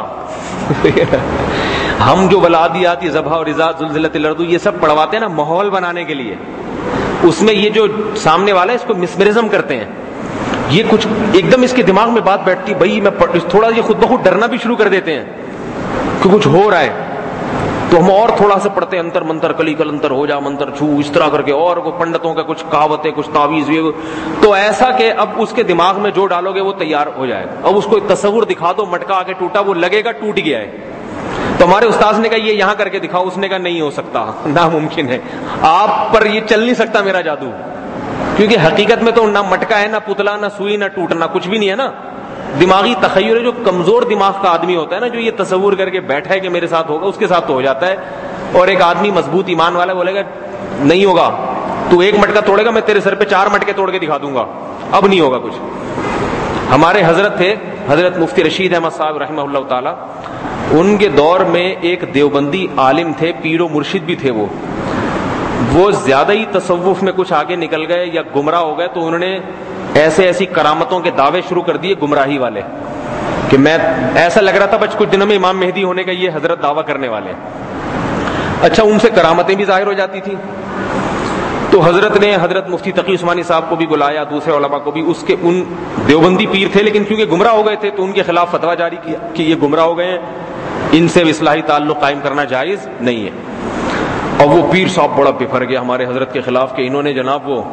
ہم جو ولادیاتی ذبح اور اذا زلزلت الارض یہ سب پڑھواتے ہیں نا ماحول بنانے کے لیے, اس میں یہ جو سامنے والا ہے اس کو مسمرزم کرتے ہیں. یہ کچھ ایک دم اس کے دماغ میں بات بیٹھتی بھائی, میں تھوڑا یہ خود بخود ڈرنا بھی شروع کر دیتے ہیں کہ کچھ ہو رہا ہے, تو ہم اور تھوڑا سا پڑھتے ہیں انتر منتر کلی کلنتر ہو جا منتر چھو, اس طرح کر کے, اور وہ پنڈتوں کا کچھ کہاوتیں, کچھ تعویذ, تو ایسا کہ اب اس کے دماغ میں جو ڈالو گے وہ تیار ہو جائے گا. اب اس کو تصور دکھا دو, مٹکا آ کے ٹوٹا, وہ لگے گا ٹوٹ گیا ہے. تو ہمارے استاذ نے کہا یہ یہاں کر کے دکھاؤ. اس نے کہا نہیں ہو سکتا, ناممکن ہے, آپ پر یہ چل نہیں سکتا میرا جادو, کیونکہ حقیقت میں تو نہ مٹکا ہے, نہ پتلا, نہ سوئی, نہ ٹوٹنا, کچھ بھی نہیں ہے نا. دماغی تخیل ہے, جو کمزور دماغ کا آدمی ہوتا ہے نا, جو یہ تصور کر کے بیٹھا ہے کہ میرے ساتھ ہوگا, اس کے ساتھ تو ہو جاتا ہے. اور ایک آدمی مضبوط ایمان والا بولے گا نہیں ہوگا, تو ایک مٹکا توڑے گا, میں تیرے سر پہ چار مٹکے توڑ کے دکھا دوں گا, اب نہیں ہوگا کچھ. ہمارے حضرت تھے, حضرت مفتی رشید احمد صاحب رحمہ اللہ تعالی, ان کے دور میں ایک دیوبندی عالم تھے, پیر و مرشد بھی تھے. وہ وہ زیادہ ہی تصوف میں کچھ آگے نکل گئے یا گمراہ ہو گئے تو انہوں نے ایسے ایسی کرامتوں کے دعوے شروع کر دیے گمراہی والے کہ میں ایسا لگ رہا تھا بس کچھ دنوں میں امام مہدی ہونے کا یہ حضرت دعویٰ کرنے والے ہیں. اچھا ان سے کرامتیں بھی ظاہر ہو جاتی تھی تو حضرت نے حضرت مفتی تقی عثمانی صاحب کو بھی بلایا, دوسرے علماء کو بھی, اس کے ان دیوبندی پیر تھے لیکن کیونکہ گمراہ ہو گئے تھے تو ان کے خلاف فتویٰ جاری کیا کہ یہ گمراہ ہو گئے ہیں, ان سے اصلاحی تعلق قائم کرنا جائز نہیں ہے. اور وہ پیر صاحب بڑا بفر گیا ہمارے حضرت کے خلاف کہ انہوں نے جناب وہ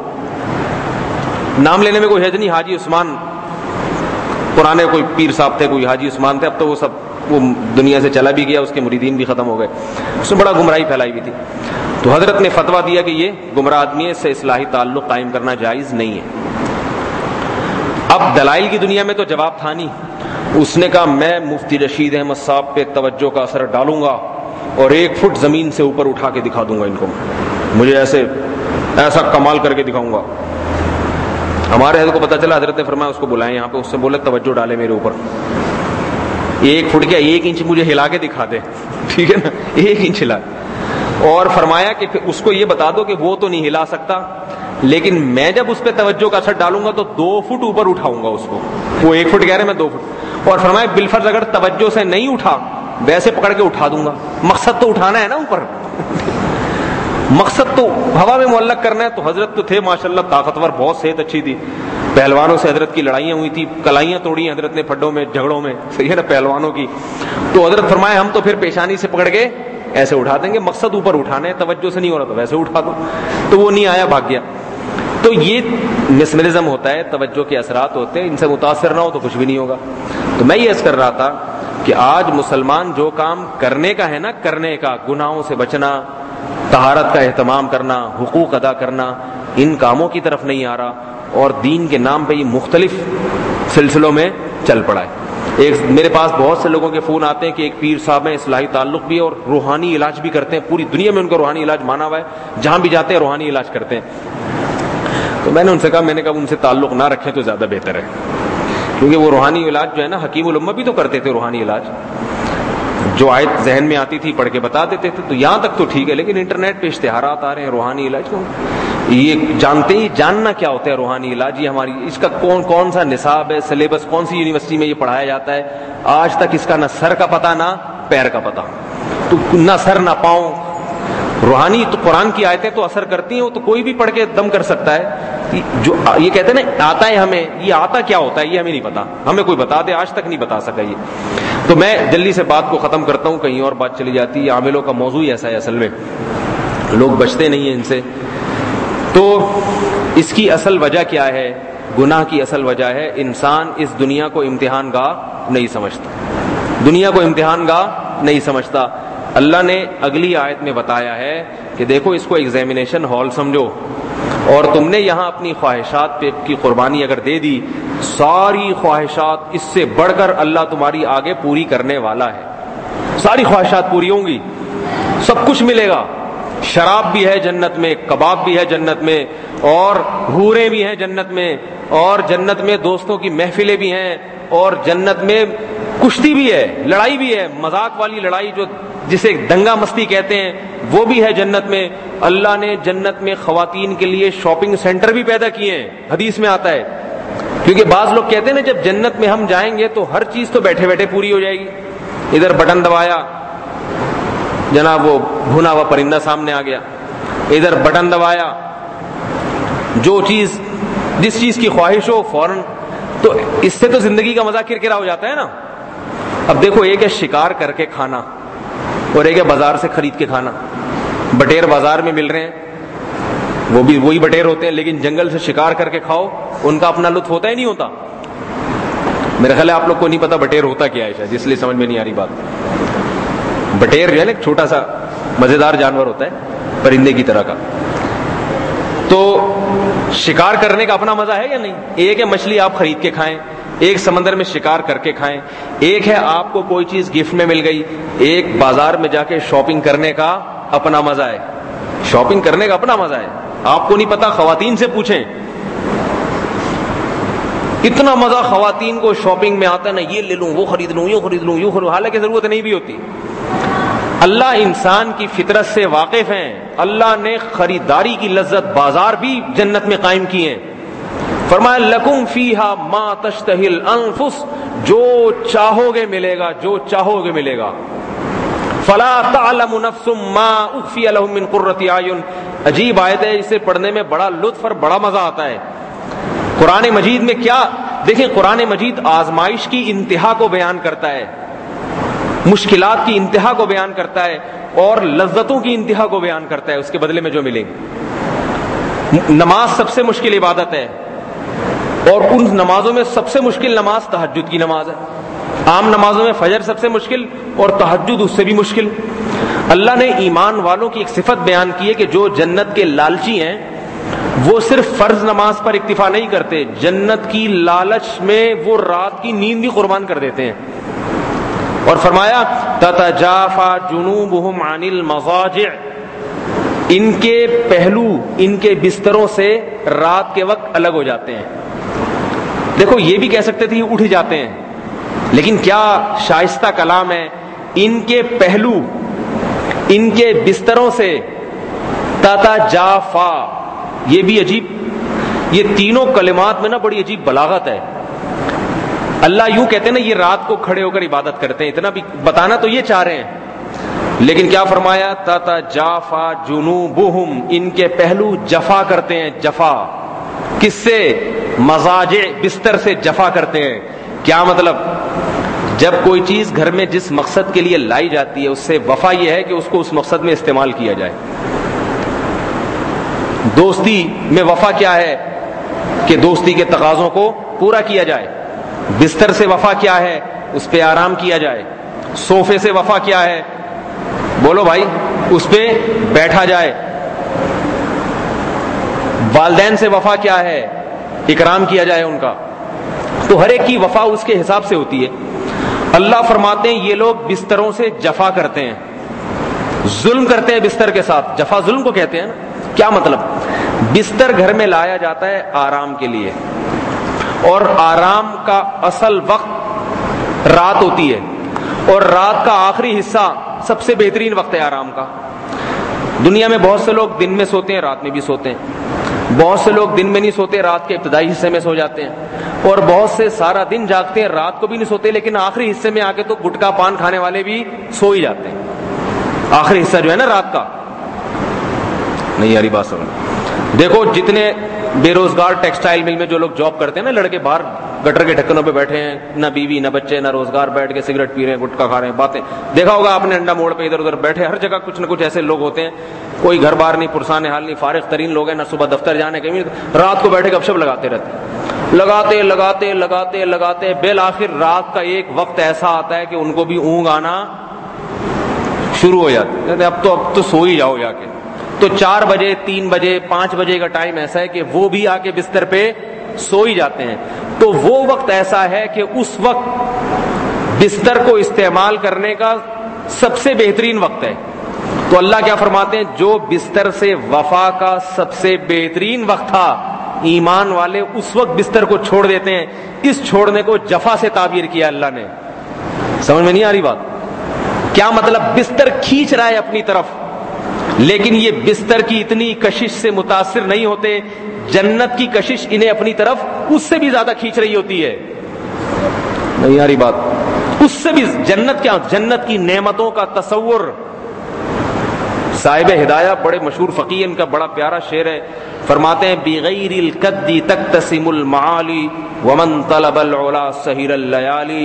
نام لینے میں کوئی حرج نہیں, حاجی عثمان پرانے کوئی پیر صاحب تھے, کوئی حاجی عثمان تھے, اب تو وہ سب وہ دنیا سے چلا بھی گیا, اس کے مریدین بھی ختم ہو گئے, اس نے بڑا گمراہی پھیلائی ہوئی تھی. تو حضرت نے فتویٰ دیا کہ یہ گمراہ آدمی ہے, اس سے اصلاحی تعلق قائم کرنا جائز نہیں ہے. اب دلائل کی دنیا میں تو جواب تھا نہیں. اس نے کہا میں مفتی رشید احمد صاحب پہ توجہ کا اثر ڈالوں گا اور ایک فٹ زمین سے اوپر اٹھا کے دکھا دوں گا ان کو, مجھے ایسے ایسا کمال کر کے دکھاؤں گا. ہمارے حضرت کو پتا چلا, حضرت نے فرمایا اس کو بلائیں یہاں پہ, اس سے بولے توجہ ڈالے میرے اوپر, ایک فٹ کیا ایک انچ مجھے ہلا کے دکھا دے, ٹھیک ہے نا, ایک انچ ہلا. اور فرمایا کہ اس کو یہ بتا دو کہ وہ تو نہیں ہلا سکتا لیکن میں جب اس پہ توجہ کا اثر ڈالوں گا تو دو فٹ اوپر اٹھاؤں گا اس کو, وہ ایک فٹ کہہ رہے میں دو فٹ. اور فرمایا بالفرض اگر توجہ سے نہیں اٹھا ویسے پکڑ کے اٹھا دوں گا, مقصد تو اٹھانا ہے نا اوپر, مقصد تو ہوا میں معلق کرنا ہے. تو حضرت تو تھے ماشاءاللہ طاقتور, بہت صحت اچھی تھی, پہلوانوں سے حضرت کی لڑائیاں ہوئی تھی, کلائیاں توڑی حضرت نے پھڈوں میں جھگڑوں میں, صحیح ہے نا, پہلوانوں کی. تو حضرت فرمائے ہم تو پھر پیشانی سے پکڑ کے ایسے اٹھا دیں گے, مقصد اوپر اٹھانا ہے, توجہ سے نہیں ہو رہا تو ویسے اٹھا دو. تو وہ نہیں آیا, بھاگ گیا. تو یہ مسمرزم ہوتا ہے, توجہ کے اثرات ہوتے ہیں, ان سے متاثر نہ ہو تو کچھ بھی نہیں ہوگا. تو میں یہ عرض کر رہا تھا کہ آج مسلمان جو کام کرنے کا ہے نا, کرنے کا, گناہوں سے بچنا, طہارت کا اہتمام کرنا, حقوق ادا کرنا, ان کاموں کی طرف نہیں آ رہا اور دین کے نام پہ یہ مختلف سلسلوں میں چل پڑا ہے. ایک میرے پاس بہت سے لوگوں کے فون آتے ہیں کہ ایک پیر صاحب ہیں, اصلاحی تعلق بھی اور روحانی علاج بھی کرتے ہیں, پوری دنیا میں ان کا روحانی علاج مانا ہوا ہے, جہاں بھی جاتے ہیں روحانی علاج کرتے ہیں. تو میں نے ان سے کہا, میں نے کہا ان سے تعلق نہ رکھیں تو زیادہ بہتر ہے, کیونکہ وہ روحانی علاج جو ہے نا, حکیم الامہ بھی تو کرتے تھے روحانی علاج, جو آیت ذہن میں آتی تھی پڑھ کے بتا دیتے تھے, تو یہاں تک تو ٹھیک ہے. لیکن انٹرنیٹ پہ اشتہارات آ رہے ہیں روحانی علاج کو, یہ جانتے ہی جاننا کیا ہوتا ہے روحانی علاج, یہ ہماری اس کا کون کون سا نصاب ہے, سلیبس کون سی یونیورسٹی میں یہ پڑھایا جاتا ہے, آج تک اس کا نہ سر کا پتہ نہ پیر کا پتہ, تو نہ سر نہ پاؤں. روحانی تو قرآن کی آیتیں تو اثر کرتی ہیں, وہ تو کوئی بھی پڑھ کے دم کر سکتا ہے. جو یہ کہتے ہیں نا آتا ہے ہمیں, یہ آتا کیا ہوتا ہے یہ ہمیں نہیں پتا, ہمیں کوئی بتا دے, آج تک نہیں بتا سکا یہ. تو میں جلدی سے بات کو ختم کرتا ہوں, کہیں اور بات چلی جاتی ہے. عاملوں کا موضوع ایسا ہے اصل میں, لوگ بچتے نہیں ہیں ان سے. تو اس کی اصل وجہ کیا ہے؟ گناہ کی اصل وجہ ہے انسان اس دنیا کو امتحان گاہ نہیں سمجھتا, دنیا کو امتحان گاہ نہیں سمجھتا. اللہ نے اگلی آیت میں بتایا ہے کہ دیکھو اس کو ایگزامینیشن ہال سمجھو, اور تم نے یہاں اپنی خواہشات پہ کی قربانی اگر دے دی, ساری خواہشات اس سے بڑھ کر اللہ تمہاری آگے پوری کرنے والا ہے. ساری خواہشات پوری ہوں گی, سب کچھ ملے گا. شراب بھی ہے جنت میں, کباب بھی ہے جنت میں, اور حوریں بھی ہیں جنت میں, اور جنت میں دوستوں کی محفلیں بھی ہیں, اور جنت میں کشتی بھی ہے, لڑائی بھی ہے, مذاق والی لڑائی جو جسے دنگا مستی کہتے ہیں وہ بھی ہے جنت میں. اللہ نے جنت میں خواتین کے لیے شاپنگ سینٹر بھی پیدا کیے ہیں, حدیث میں آتا ہے. کیونکہ بعض لوگ کہتے ہیں نا جب جنت میں ہم جائیں گے تو ہر چیز تو بیٹھے بیٹھے پوری ہو جائے گی. ادھر بٹن دبایا جناب وہ بھنا ہوا پرندہ سامنے آ گیا, ادھر بٹن دبایا جو چیز جس چیز کی خواہش ہو فوراً. تو اس سے تو زندگی کا مزہ کرکرا ہو جاتا ہے نا. اب دیکھو ایک ہے شکار کر کے کھانا اور ایک ہے بازار سے خرید کے کھانا. بٹیر بازار میں مل رہے ہیں, وہ بھی وہی بٹیر ہوتے ہیں, لیکن جنگل سے شکار کر کے کھاؤ ان کا اپنا لطف ہوتا ہی نہیں ہوتا. میرا خیال ہے آپ لوگ کو نہیں پتا بٹیر ہوتا کیا ہے, شاید اس لیے سمجھ میں نہیں آ رہی بات. بٹیر جو ہے نا ایک چھوٹا سا مزیدار جانور ہوتا ہے, پرندے کی طرح کا. تو شکار کرنے کا اپنا مزہ ہے یا نہیں؟ ایک ہے مچھلی آپ خرید کے کھائیں, ایک سمندر میں شکار کر کے کھائیں, ایک ہے آپ کو کوئی چیز گفٹ میں مل گئی, ایک بازار میں جا کے شاپنگ کرنے کا اپنا مزہ ہے. شاپنگ کرنے کا اپنا مزہ ہے, آپ کو نہیں پتا, خواتین سے پوچھیں. اتنا مزہ خواتین کو شاپنگ میں آتا ہے نا, یہ لے لوں, وہ خرید لوں, یوں خرید لوں, یوں خرید لوں, حالانکہ ضرورت نہیں بھی ہوتی. اللہ انسان کی فطرت سے واقف ہیں. اللہ نے خریداری کی لذت بازار بھی جنت میں قائم کی ہیں. فرمایا لکم فیہا ما تشتہی الانفس، جو چاہو گے ملے گا، جو چاہو گے ملے گا. فلا تعلم نفس ما اخفی لهم من قرۃ اعین. عجیب آیت ہے، اسے پڑھنے میں بڑا لطف اور بڑا مزہ آتا ہے. قرآن مجید میں کیا دیکھیں، قرآن مجید آزمائش کی انتہا کو بیان کرتا ہے، مشکلات کی انتہا کو بیان کرتا ہے، اور لذتوں کی انتہا کو بیان کرتا ہے، اس کے بدلے میں جو ملیں گے. نماز سب سے مشکل عبادت ہے، اور ان نمازوں میں سب سے مشکل نماز تہجد کی نماز ہے. عام نمازوں میں فجر سب سے مشکل اور تہجد اس سے بھی مشکل. اللہ نے ایمان والوں کی ایک صفت بیان کی ہے کہ جو جنت کے لالچی ہیں وہ صرف فرض نماز پر اکتفا نہیں کرتے، جنت کی لالچ میں وہ رات کی نیند بھی قربان کر دیتے ہیں. اور فرمایا تتجافا جنوبہم عن المضاجع، ان کے پہلو ان کے بستروں سے رات کے وقت الگ ہو جاتے ہیں. دیکھو یہ بھی کہہ سکتے تھے یہ اٹھ جاتے ہیں، لیکن کیا شائستہ کلام ہے. ان کے پہلو ان کے بستروں سے تتجافا، یہ بھی عجیب، یہ تینوں کلمات میں نا بڑی عجیب بلاغت ہے. اللہ یوں کہتے ہیں نا یہ رات کو کھڑے ہو کر عبادت کرتے ہیں، اتنا بھی بتانا تو یہ چاہ رہے ہیں، لیکن کیا فرمایا تتجافا جنوبہم، ان کے پہلو جفا کرتے ہیں. جفا کس سے؟ مضاجع، بستر سے جفا کرتے ہیں. کیا مطلب؟ جب کوئی چیز گھر میں جس مقصد کے لیے لائی جاتی ہے اس سے وفا یہ ہے کہ اس کو اس مقصد میں استعمال کیا جائے. دوستی میں وفا کیا ہے کہ دوستی کے تقاضوں کو پورا کیا جائے. بستر سے وفا کیا ہے؟ اس پہ آرام کیا جائے. صوفے سے وفا کیا ہے؟ بولو بھائی، اس پہ بیٹھا جائے. والدین سے وفا کیا ہے؟ اکرام کیا جائے ان کا. تو ہر ایک کی وفا اس کے حساب سے ہوتی ہے. اللہ فرماتے ہیں یہ لوگ بستروں سے جفا کرتے ہیں، ظلم کرتے ہیں بستر کے ساتھ. جفا ظلم کو کہتے ہیں نا. کیا مطلب؟ بستر گھر میں لایا جاتا ہے آرام کے لیے، اور آرام کا اصل وقت رات ہوتی ہے، اور رات کا آخری حصہ سب سے بہترین وقت ہے آرام کا. دنیا میں بہت سے لوگ دن میں سوتے ہیں، رات میں بھی سوتے ہیں. بہت سے لوگ دن میں نہیں سوتے، رات کے ابتدائی حصے میں سو جاتے ہیں. اور بہت سے سارا دن جاگتے ہیں، رات کو بھی نہیں سوتے، لیکن آخری حصے میں آ کے تو گٹکا پان کھانے والے بھی سو ہی جاتے ہیں. آخری حصہ جو ہے نا رات کا. نہیں یاری بات سمجھ. دیکھو جتنے بے روزگار ٹیکسٹائل مل میں جو لوگ جاب کرتے ہیں نا، لڑکے باہر گٹر کے ڈھکنوں پہ بیٹھے ہیں، نہ بیوی نہ بچے نہ روزگار، بیٹھ کے سگریٹ پی رہے ہیں، گٹکا کھا رہے ہیں، باتیں. دیکھا ہوگا آپ نے انڈا موڑ پہ ادھر ادھر بیٹھے، ہر جگہ کچھ نہ کچھ ایسے لوگ ہوتے ہیں. کوئی گھر بار نہیں، پرسان حال نہیں، فارغ ترین لوگ ہیں، نہ صبح دفتر جانے کے، رات کو بیٹھے گپ شپ لگاتے رہتے، لگاتے لگاتے لگاتے لگاتے بالآخر رات کا ایک وقت ایسا آتا ہے کہ ان کو بھی اونگ آنا شروع ہو جاتی ہے. اب تو اب تو سو ہی جاؤ جا کے. تو چار بجے تین بجے پانچ بجے کا ٹائم ایسا ہے کہ وہ بھی آ کے بستر پہ سو ہی جاتے ہیں. تو وہ وقت ایسا ہے کہ اس وقت بستر کو استعمال کرنے کا سب سے بہترین وقت ہے. تو اللہ کیا فرماتے ہیں؟ جو بستر سے وفا کا سب سے بہترین وقت تھا، ایمان والے اس وقت بستر کو چھوڑ دیتے ہیں. اس چھوڑنے کو جفا سے تعبیر کیا اللہ نے. سمجھ میں نہیں آ رہی بات؟ کیا مطلب؟ بستر کھینچ رہا ہے اپنی طرف، لیکن یہ بستر کی اتنی کشش سے متاثر نہیں ہوتے. جنت کی کشش انہیں اپنی طرف اس سے بھی زیادہ کھینچ رہی ہوتی ہے. نہیں آ رہی بات؟ اس سے بھی. جنت کیا؟ جنت کی نعمتوں کا تصور. صاحب ہدایہ بڑے مشہور فقیہ، ان کا بڑا پیارا شعر ہے. فرماتے ہیں بغیر القد تقتسم المعالی ومن طلب العلا سہر الليالي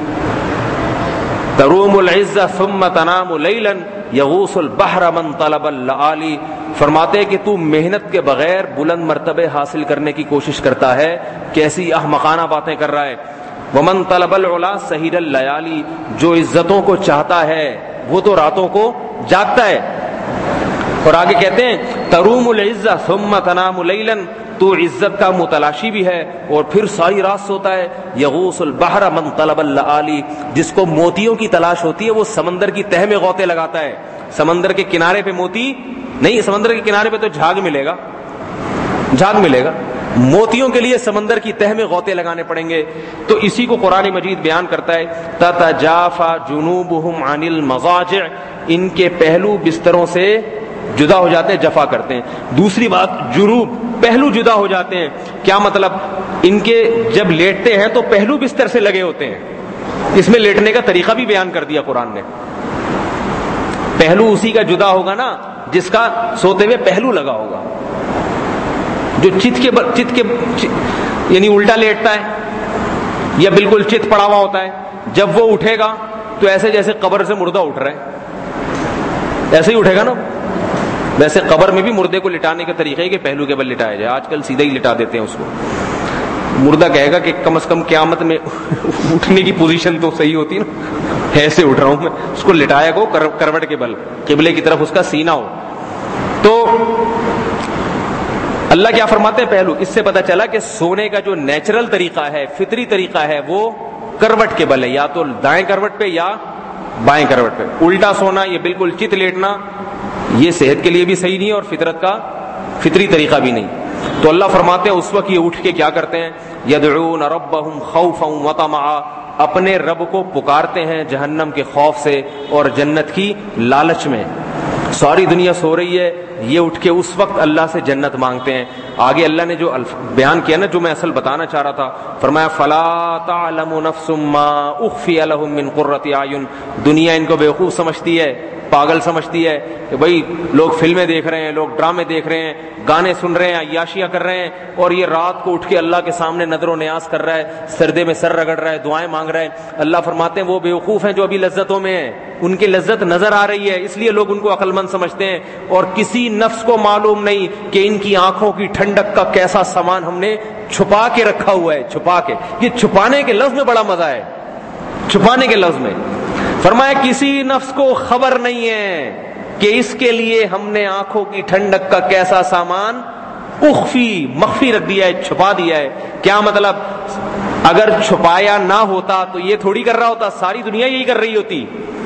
تروم العزة ثم تنام ليلا یغوث البحر من طلب اللآلی. فرماتے ہیں کہ تو محنت کے بغیر بلند مرتبے حاصل کرنے کی کوشش کرتا ہے، کیسی احمقانہ باتیں کر رہا ہے. ومن طلب العلا سہر الليالي، جو عزتوں کو چاہتا ہے وہ تو راتوں کو جاگتا ہے. اور آگے کہتے ہیں تروم العزة ثم تنام لیلا، تو عزت کا متلاشی بھی ہے اور پھر ساری رات سوتا ہے. یغوث البحر من طلب اللآلی، جس کو موتیوں کی تلاش ہوتی ہے وہ سمندر کی تہ میں غوطے لگاتا ہے. سمندر کے کنارے پہ موتی نہیں، سمندر کے کنارے پہ تو جھاگ ملے گا، جھاگ ملے گا. موتیوں کے لیے سمندر کی تہ میں غوطے لگانے پڑیں گے. تو اسی کو قرآن مجید بیان کرتا ہے تتجافا جنوبہم عن المضاجع, ان کے پہلو بستروں سے جدا ہو جاتے ہیں, جفا کرتے ہیں. دوسری بات, جنوب پہلو جدا ہو جاتے ہیں, کیا مطلب؟ ان کے جب لیٹتے ہیں تو پہلو بستر سے لگے ہوتے ہیں. اس میں لیٹنے کا طریقہ بھی بیان کر دیا قرآن نے. پہلو اسی کا جدا ہوگا نا جس کا سوتے ہوئے پہلو لگا ہوگا. جو چت کے چت کے یعنی الٹا لیٹتا ہے یا بالکل چت پڑا ہوا ہوتا ہے, جب وہ اٹھے گا تو ایسے جیسے قبر سے مردہ اٹھ رہا ہے, ایسے ہی اٹھے گا نا. ویسے قبر میں بھی مردے کو لٹانے کا طریقہ ہے کہ پہلو کے بل لٹایا جائے. آج کل سیدھا ہی لٹا دیتے ہیں اس کو. مردہ کہے گا کہ کم از کم قیامت میں اٹھنے کی پوزیشن تو صحیح ہوتی ہے نا, ایسے اٹھ رہا ہوں میں. اس کو لٹایا گو کروٹ کے بل, قبلے کی طرف اس کا سینہ ہو. تو اللہ کیا فرماتے ہیں؟ پہلو. اس سے پتہ چلا کہ سونے کا جو نیچرل طریقہ ہے, فطری طریقہ ہے, وہ کروٹ کے بل ہے, یا تو دائیں کروٹ پہ یا بائیں کروٹ پہ. الٹا سونا, یہ بالکل چت لیٹنا, یہ صحت کے لیے بھی صحیح نہیں اور فطرت کا فطری طریقہ بھی نہیں. تو اللہ فرماتے ہیں اس وقت یہ اٹھ کے کیا کرتے ہیں؟ یدعون ربهم خوفا وطمعا, اپنے رب کو پکارتے ہیں جہنم کے خوف سے اور جنت کی لالچ میں. ساری دنیا سو رہی ہے, یہ اٹھ کے اس وقت اللہ سے جنت مانگتے ہیں. آگے اللہ نے جو بیان کیا نا, جو میں اصل بتانا چاہ رہا تھا, فرمایا فلا تعلم نفس ما اخفی لهم من قرۃ اعین. دنیا ان کو بیوقوف سمجھتی ہے, پاگل سمجھتی ہے کہ بھائی لوگ فلمیں دیکھ رہے ہیں, لوگ ڈرامے دیکھ رہے ہیں, گانے سن رہے ہیں, عیاشیاں کر رہے ہیں, اور یہ رات کو اٹھ کے اللہ کے سامنے نظر و نیاز کر رہا ہے, سردے میں سر رگڑ رہا ہے, دعائیں مانگ رہا ہے. اللہ فرماتے ہیں وہ بیوقوف ہیں جو ابھی لذتوں میں ہیں, ان کی لذت نظر آ رہی ہے, اس لیے لوگ ان کو عقل مند سمجھتے ہیں. اور کسی نفس کو معلوم نہیں کہ ان کی آنکھوں کی ٹھنڈک کا کیسا سامان ہم نے چھپا کے رکھا ہوا ہے. چھپا کے, یہ چھپانے کے لفظ میں بڑا مزہ ہے, چھپانے کے لفظ میں. فرمایا کسی نفس کو خبر نہیں ہے کہ اس کے لیے ہم نے آنکھوں کی ٹھنڈک کا کیسا سامان اخفی, مخفی رکھ دیا ہے, چھپا دیا ہے. کیا مطلب؟ اگر چھپایا نہ ہوتا تو یہ تھوڑی کر رہا ہوتا, ساری دنیا یہی کر رہی ہوتی.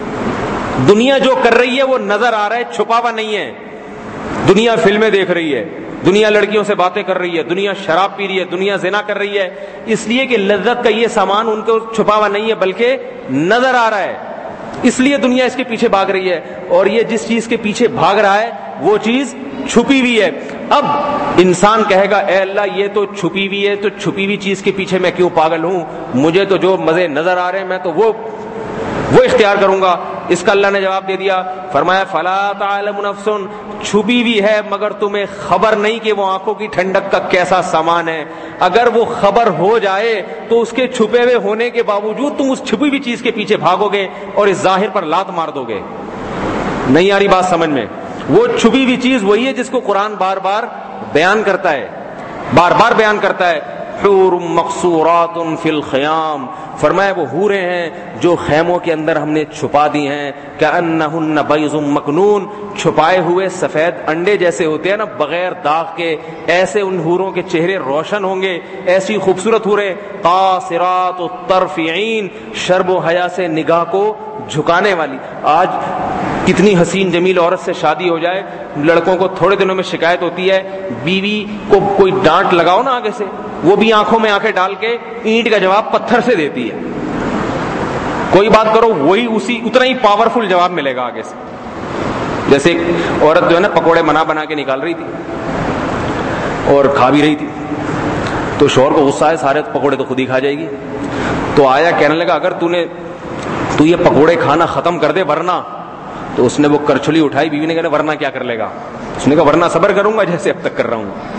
دنیا جو کر رہی ہے وہ نظر آ رہا ہے, چھپا ہوا نہیں ہے. دنیا فلمیں دیکھ رہی ہے, دنیا لڑکیوں سے باتیں کر رہی ہے, دنیا شراب پی رہی ہے, دنیا زنا کر رہی ہے, اس لیے کہ لذت کا یہ سامان ان کو چھپا ہوا نہیں ہے بلکہ نظر آ رہا ہے. اس لیے دنیا اس کے پیچھے بھاگ رہی ہے, اور یہ جس چیز کے پیچھے بھاگ رہا ہے وہ چیز چھپی ہوئی ہے. اب انسان کہے گا اے اللہ یہ تو چھپی ہوئی ہے, تو چھپی ہوئی چیز کے پیچھے میں کیوں پاگل ہوں, مجھے تو جو مزے نظر آ رہے ہیں میں تو وہ وہ اختیار کروں گا. اس کا اللہ نے جواب دے دیا, فرمایا فلا تعلم نفس, چھپی ہوئی ہے مگر تمہیں خبر نہیں کہ وہ آنکھوں کی ٹھنڈک کا کیسا سامان ہے. اگر وہ خبر ہو جائے تو اس کے چھپے ہوئے ہونے کے باوجود تم اس چھپی ہوئی چیز کے پیچھے بھاگو گے اور اس ظاہر پر لات مار دو گے. نہیں آ رہی بات سمجھ میں؟ وہ چھپی ہوئی چیز وہی ہے جس کو قرآن بار بار بیان کرتا ہے, بار بار بیان کرتا ہے. حور مقصورات فی الخیام, فرمایا وہ حوریں ہیں جو خیموں کے اندر ہم نے چھپا دی ہیں. کأنہن بیض مکنون, چھپائے ہوئے سفید انڈے جیسے ہوتے ہیں نا بغیر داغ کے, ایسے ان حوروں کے چہرے روشن ہوں گے, ایسی خوبصورت حوریں. قاصرات الطرف عین, شرب و حیا سے نگاہ کو جھکانے والی. آج کتنی حسین جمیل عورت سے شادی ہو جائے, لڑکوں کو تھوڑے دنوں میں شکایت ہوتی ہے, بیوی کو کوئی ڈانٹ لگاؤ نا آگے سے, وہ بھی آنکھوں میں آنکھیں ڈال کے اینٹ کا جواب پتھر سے دیتی ہے. کوئی بات کرو وہی اسی اتنا ہی پاورفل جواب ملے گا آگے سے. جیسے ایک عورت جو ہے نا پکوڑے بنا بنا کے نکال رہی تھی اور کھا بھی رہی تھی, تو شوہر کو غصہ ہے, سارے پکوڑے تو خود ہی کھا جائے گی. تو آیا کہنے لگا اگر تو نے تو یہ پکوڑے کھانا ختم کر دے ورنہ. تو اس نے وہ کرچھلی اٹھائی, بیوی نے کہا ورنہ کیا کر لے گا؟ اس نے کہا ورنہ صبر کروں گا جیسے اب تک کر رہا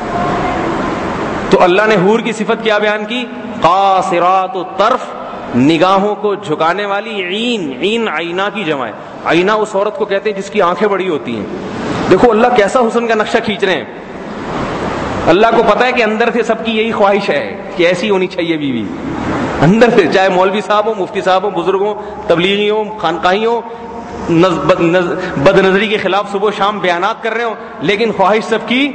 ہوں. تو اللہ نے حور کی صفت کیا بیان کی؟ قاصرات الطرف, نگاہوں کو جھکانے والی. عین, عین عینا کی جمع ہے. عینا اس عورت کو کہتے ہیں جس کی آنکھیں بڑی ہوتی ہیں. دیکھو اللہ کیسا حسن کا نقشہ کھینچ رہے ہیں. اللہ کو پتا ہے کہ اندر سے سب کی یہی خواہش ہے کہ ایسی ہونی چاہیے بیوی, اندر سے, چاہے مولوی صاحب ہوں, مفتی صاحب ہوں, بزرگ ہوں, تبلیغی ہوں, خانقاہی ہوں, بد نظری کے خلاف صبح شام بیانات کر رہے ہوں, لیکن خواہش سب کی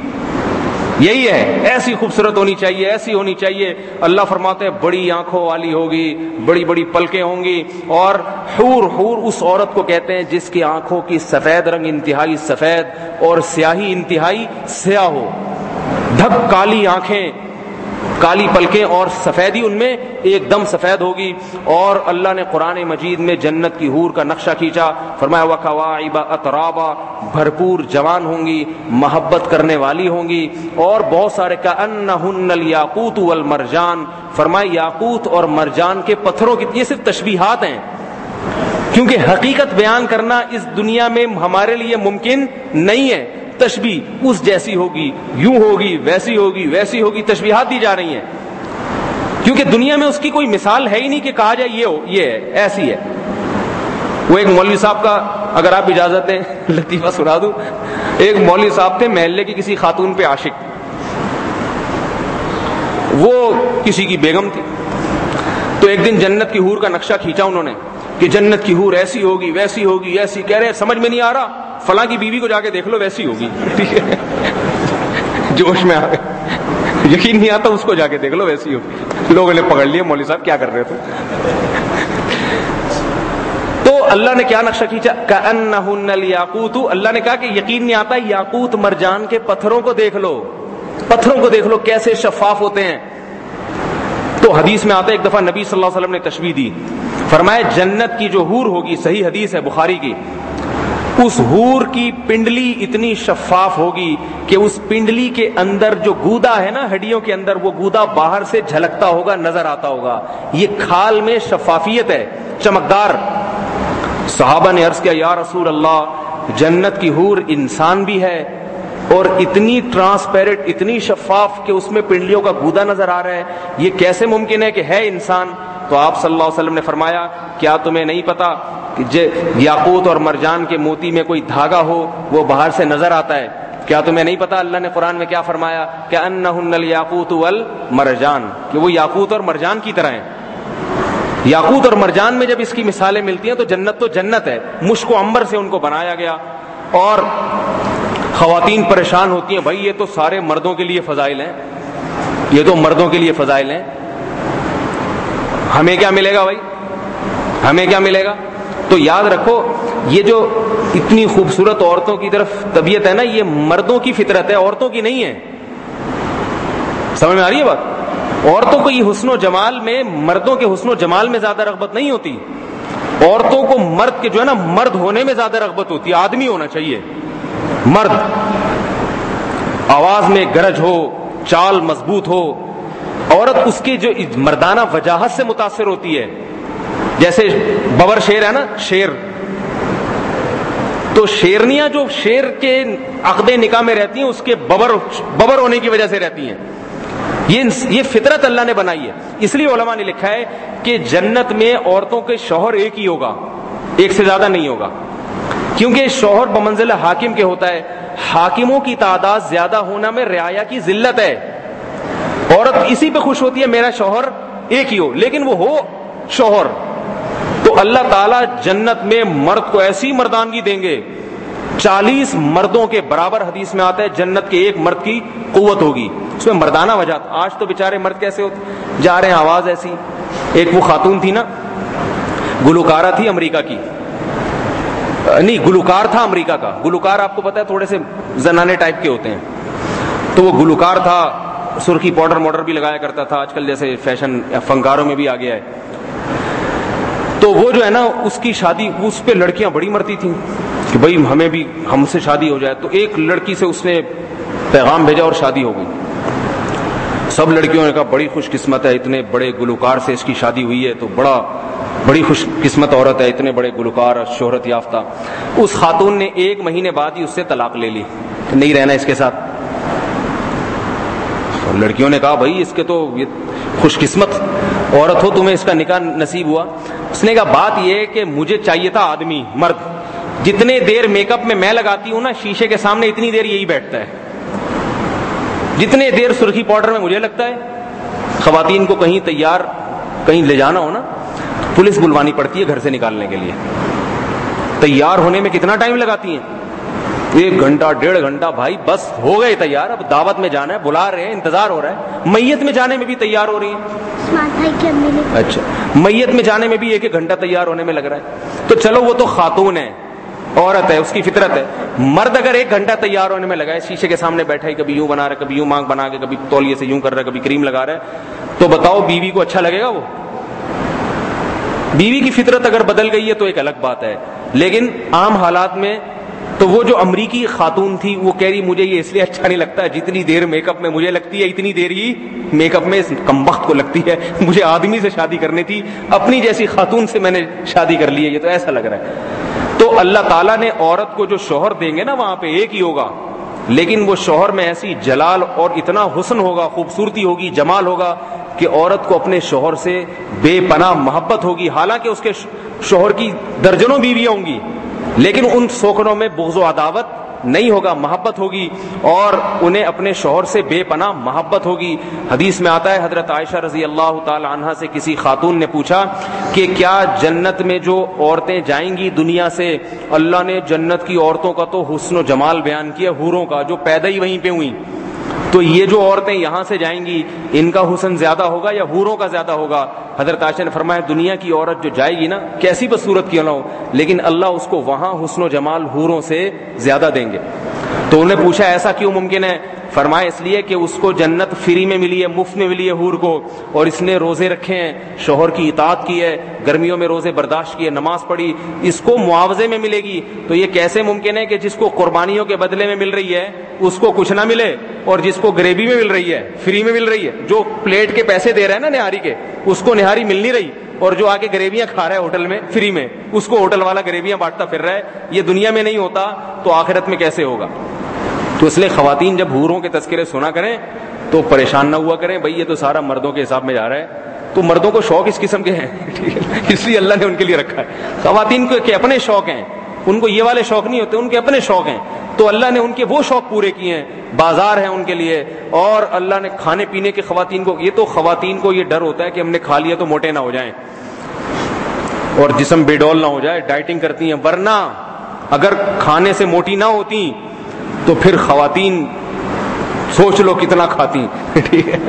یہی ہے, ایسی خوبصورت ہونی چاہیے, ایسی ہونی چاہیے. اللہ فرماتے ہیں بڑی آنکھوں والی ہوگی, بڑی بڑی پلکیں ہوں گی. اور حور, حور اس عورت کو کہتے ہیں جس کی آنکھوں کی سفید رنگ انتہائی سفید اور سیاہی انتہائی سیاہ ہو. دھک کالی آنکھیں، کالی پلکیں اور سفیدی ان میں ایک دم سفید ہوگی. اور اللہ نے قرآن مجید میں جنت کی حور کا نقشہ کھینچا، فرمایا وَكَوَاعِبَ أَتْرَابًا، بھرپور جوان ہوں گی، محبت کرنے والی ہوں گی. اور بہت سارے كَأَنَّهُنَّ الْيَاقُوتُ وَالْمَرْجَانُ، فرمایا یاقوت اور مرجان کے پتھروں کی. یہ صرف تشبیہات ہیں، کیونکہ حقیقت بیان کرنا اس دنیا میں ہمارے لیے ممکن نہیں ہے. تشبیہ اس جیسی ہوگی، یوں ہوگی، ویسی ہوگی، ویسی ہوگی، تشبیہات دی جا رہی ہیں، کیونکہ دنیا میں اس کی کوئی مثال ہے ہی نہیں کہ کہا جائے یہ ہو، یہ ہے، ایسی ہے. وہ ایک مولوی صاحب کا، اگر آپ اجازت دیں لطیفہ سنا دوں. ایک مولوی صاحب تھے محلے کی کسی خاتون پہ عاشق، وہ کسی کی بیگم تھی. تو ایک دن جنت کی حور کا نقشہ کھینچا انہوں نے کہ جنت کی حور ایسی ہوگی، ویسی ہوگی، ایسی. کہہ رہے سمجھ میں نہیں آ رہا، فلاں کی بیوی کو جا کے دیکھ لو، ویسی ہوگی. ٹھیک ہے، جوش میں آ گئے، یقین نہیں آتا، اس کو جا کے دیکھ لو، ویسی ہوگی. لوگوں نے پکڑ لیا مولوی صاحب کیا کر رہے تھے. تو اللہ نے کیا نقشہ کھینچا؟ کأنہن الیاقوت. اللہ نے کہا کہ یقین نہیں آتا، یاقوت مرجان کے پتھروں کو دیکھ لو، پتھروں کو دیکھ لو کیسے شفاف ہوتے ہیں. تو حدیث میں آتا ہے ایک دفعہ نبی صلی اللہ علیہ وسلم نے تشبیہ دی، فرمایا جنت کی جو حور ہوگی، صحیح حدیث ہے بخاری کی، اس حور کی پنڈلی اتنی شفاف ہوگی کہ اس پنڈلی کے اندر جو گودا ہے نا، ہڈیوں کے اندر، وہ گودا باہر سے جھلکتا ہوگا، نظر آتا ہوگا. یہ کھال میں شفافیت ہے، چمکدار. صحابہ نے عرض کیا یا رسول اللہ، جنت کی حور انسان بھی ہے اور اتنی ٹرانسپیرنٹ، اتنی شفاف کہ اس میں پنڈلیوں کا گودا نظر آ رہا ہے، یہ کیسے ممکن ہے کہ ہے انسان؟ تو آپ صلی اللہ علیہ وسلم نے فرمایا کیا تمہیں نہیں پتا کہ یاقوت اور مرجان کے موتی میں کوئی دھاگا ہو وہ باہر سے نظر آتا ہے؟ کیا تمہیں نہیں پتا اللہ نے قرآن میں کیا فرمایا کہ انہن الیاقوت والمرجان، کہ وہ یاقوت اور مرجان کی طرح ہیں. یاقوت اور مرجان میں جب اس کی مثالیں ملتی ہیں تو جنت تو جنت ہے، مشک و عنبر سے ان کو بنایا گیا. اور خواتین پریشان ہوتی ہیں، بھائی یہ تو سارے مردوں کے لیے فضائل ہیں، یہ تو مردوں کے لیے فضائل ہیں، ہمیں کیا ملے گا بھائی، ہمیں کیا ملے گا؟ تو یاد رکھو یہ جو اتنی خوبصورت عورتوں کی طرف طبیعت ہے نا، یہ مردوں کی فطرت ہے، عورتوں کی نہیں ہے. سمجھ میں آ رہی ہے بات؟ عورتوں کو یہ حسن و جمال میں، مردوں کے حسن و جمال میں زیادہ رغبت نہیں ہوتی. عورتوں کو مرد کے جو ہے نا مرد ہونے میں زیادہ رغبت ہوتی ہے، آدمی ہونا چاہیے. مرد آواز میں گرج ہو، چال مضبوط ہو. عورت اس کی جو مردانہ وجاہت سے متاثر ہوتی ہے. جیسے ببر شیر ہے نا، شیر، تو شیرنیاں جو شیر کے عقد نکاح میں رہتی ہیں اس کے ببر ببر ہونے کی وجہ سے رہتی ہیں. یہ یہ فطرت اللہ نے بنائی ہے. اس لیے علماء نے لکھا ہے کہ جنت میں عورتوں کے شوہر ایک ہی ہوگا، ایک سے زیادہ نہیں ہوگا، کیونکہ شوہر بمنزل حاکم کے ہوتا ہے. حاکموں کی تعداد زیادہ ہونا میں رعایا کی ذلت ہے. عورت اسی پہ خوش ہوتی ہے میرا شوہر ایک ہی ہو، لیکن وہ ہو شوہر. تو اللہ تعالیٰ جنت میں مرد کو ایسی مردانگی دیں گے، چالیس مردوں کے برابر. حدیث میں آتا ہے جنت کے ایک مرد کی قوت ہوگی، اس میں مردانہ وجہ. آج تو بیچارے مرد کیسے ہوتے جا رہے ہیں، آواز ایسی. ایک وہ خاتون تھی نا، گلوکارہ تھی امریکہ کی، نہیں گلوکار تھا امریکہ کا. گلوکار آپ کو پتا ہے تھوڑے سے زنانے ٹائپ کے ہوتے ہیں. تو وہ گلوکار تھا، سرخی پاؤڈر موڈر بھی لگایا کرتا تھا، آج کل جیسے فیشن فنکاروں میں بھی آ گیا ہے. تو وہ جو ہے نا اس کی شادی، اس پہ لڑکیاں بڑی مرتی تھیں کہ بھائی ہمیں بھی ہم سے شادی ہو جائے. تو ایک لڑکی سے اس نے پیغام بھیجا اور شادی ہو گئی. سب لڑکیوں نے کہا بڑی خوش قسمت ہے، اتنے بڑے گلوکار سے اس کی شادی ہوئی ہے تو بڑا بڑی خوش قسمت عورت ہے، اتنے بڑے گلوکار، شہرت یافتہ. اس خاتون نے ایک مہینے بعد ہی اس سے طلاق لے لی، نہیں رہنا اس کے ساتھ. لڑکیوں نے کہا بھائی اس کے تو یہ خوش قسمت عورت ہو، تمہیں اس کا نکاح نصیب ہوا. اس نے کہا بات یہ ہے کہ مجھے چاہیے تھا آدمی، مرد. جتنے دیر میک اپ میں میں لگاتی ہوں نا شیشے کے سامنے، اتنی دیر یہی بیٹھتا ہے. جتنے دیر سرخی پاؤڈر میں مجھے لگتا ہے. خواتین کو کہیں تیار کہیں لے جانا ہو نا، پولیس بلوانی پڑتی ہے گھر سے نکالنے کے لیے. تیار ہونے میں کتنا ٹائم لگاتی ہیں؟ ایک گھنٹہ ڈیڑھ گھنٹہ. بھائی بس ہو گئے تیار، اب دعوت میں جانا ہے، بلا رہے ہیں، انتظار ہو رہا ہے. میت میں جانے میں بھی تیار ہو رہی ہیں. اچھا، میت میں جانے میں بھی ایک ایک گھنٹہ تیار ہونے میں لگ رہا ہے. تو چلو وہ تو خاتون ہے، عورت ہے, اس کی فطرت ہے. مرد اگر ایک گھنٹہ تیار ہونے میں لگا ہے, شیشے کے سامنے بیٹھا ہے, کبھی یوں بنا رہا ہے, کبھی یوں مانگ بنا کے, کبھی تولیے سے یوں کر رہا ہے, کبھی کریم لگا رہا ہے, تو بتاؤ بیوی کو اچھا لگے گا؟ وہ بیوی کی فطرت اگر بدل گئی ہے تو ایک الگ بات ہے, لیکن عام حالات میں تو وہ جو امریکی خاتون تھی وہ کہہ رہی مجھے یہ اس لیے اچھا نہیں لگتا, جتنی دیر میک اپ میں مجھے لگتی ہے اتنی دیر ہی میک اپ میں اس کمبخت کو لگتی ہے, مجھے آدمی سے شادی کرنی تھی, اپنی جیسی خاتون سے میں نے شادی کر لی ہے, یہ تو ایسا لگ رہا ہے. تو اللہ تعالیٰ نے عورت کو جو شوہر دیں گے نا وہاں پہ ایک ہی ہوگا, لیکن وہ شوہر میں ایسی جلال اور اتنا حسن ہوگا, خوبصورتی ہوگی, جمال ہوگا کہ عورت کو اپنے شوہر سے بے پناہ محبت ہوگی. حالانکہ اس کے شوہر کی درجنوں بیویاں ہوں گی, لیکن ان سوکھنوں میں بغض و عداوت نہیں ہوگا, محبت ہوگی, اور انہیں اپنے شوہر سے بے پناہ محبت ہوگی. حدیث میں آتا ہے حضرت عائشہ رضی اللہ تعالی عنہا سے کسی خاتون نے پوچھا کہ کیا جنت میں جو عورتیں جائیں گی دنیا سے, اللہ نے جنت کی عورتوں کا تو حسن و جمال بیان کیا, حوروں کا جو پیدا ہی وہیں پہ ہوئی, تو یہ جو عورتیں یہاں سے جائیں گی ان کا حسن زیادہ ہوگا یا حوروں کا زیادہ ہوگا؟ حضرت عائشہ نے فرمایا دنیا کی عورت جو جائے گی نا, کیسی بصورت کیوں نہ ہو, لیکن اللہ اس کو وہاں حسن و جمال حوروں سے زیادہ دیں گے. تو انہوں نے پوچھا ایسا کیوں ممکن ہے؟ فرمایا اس لیے کہ اس کو جنت فری میں ملی ہے, مفت میں ملی ہے حور کو, اور اس نے روزے رکھے ہیں, شوہر کی اطاعت کی ہے, گرمیوں میں روزے برداشت کیے, نماز پڑھی, اس کو معاوضے میں ملے گی. تو یہ کیسے ممکن ہے کہ جس کو قربانیوں کے بدلے میں مل رہی ہے اس کو کچھ نہ ملے, اور جس کو گریوی میں مل رہی ہے, فری میں مل رہی ہے, جو پلیٹ کے پیسے دے رہا ہے نا نہاری کے, اس کو نہاری مل نہیں رہی, اور جو آ کے گریویاں کھا رہا ہے ہوٹل میں فری میں, اس کو ہوٹل والا گریویاں بانٹتا پھر رہا ہے. یہ دنیا میں نہیں ہوتا تو آخرت میں کیسے ہوگا؟ تو اس لیے خواتین جب حوروں کے تذکرے سنا کریں تو پریشان نہ ہوا کریں, بھائی یہ تو سارا مردوں کے حساب میں جا رہا ہے. تو مردوں کو شوق اس قسم کے ہیں, اس لیے اللہ نے ان کے لیے رکھا ہے. خواتین کو کے اپنے شوق ہیں, ان کو یہ والے شوق نہیں ہوتے, ان کے اپنے شوق ہیں, تو اللہ نے ان کے وہ شوق پورے کیے ہیں, بازار ہیں ان کے لیے. اور اللہ نے کھانے پینے کے خواتین کو, یہ تو خواتین کو یہ ڈر ہوتا ہے کہ ہم نے کھا لیا تو موٹے نہ ہو جائیں اور جسم بے ڈول نہ ہو جائے, ڈائٹنگ کرتی ہیں, ورنہ اگر کھانے سے موٹی نہ ہوتی تو پھر خواتین سوچ لو کتنا کھاتی. ٹھیک ہے,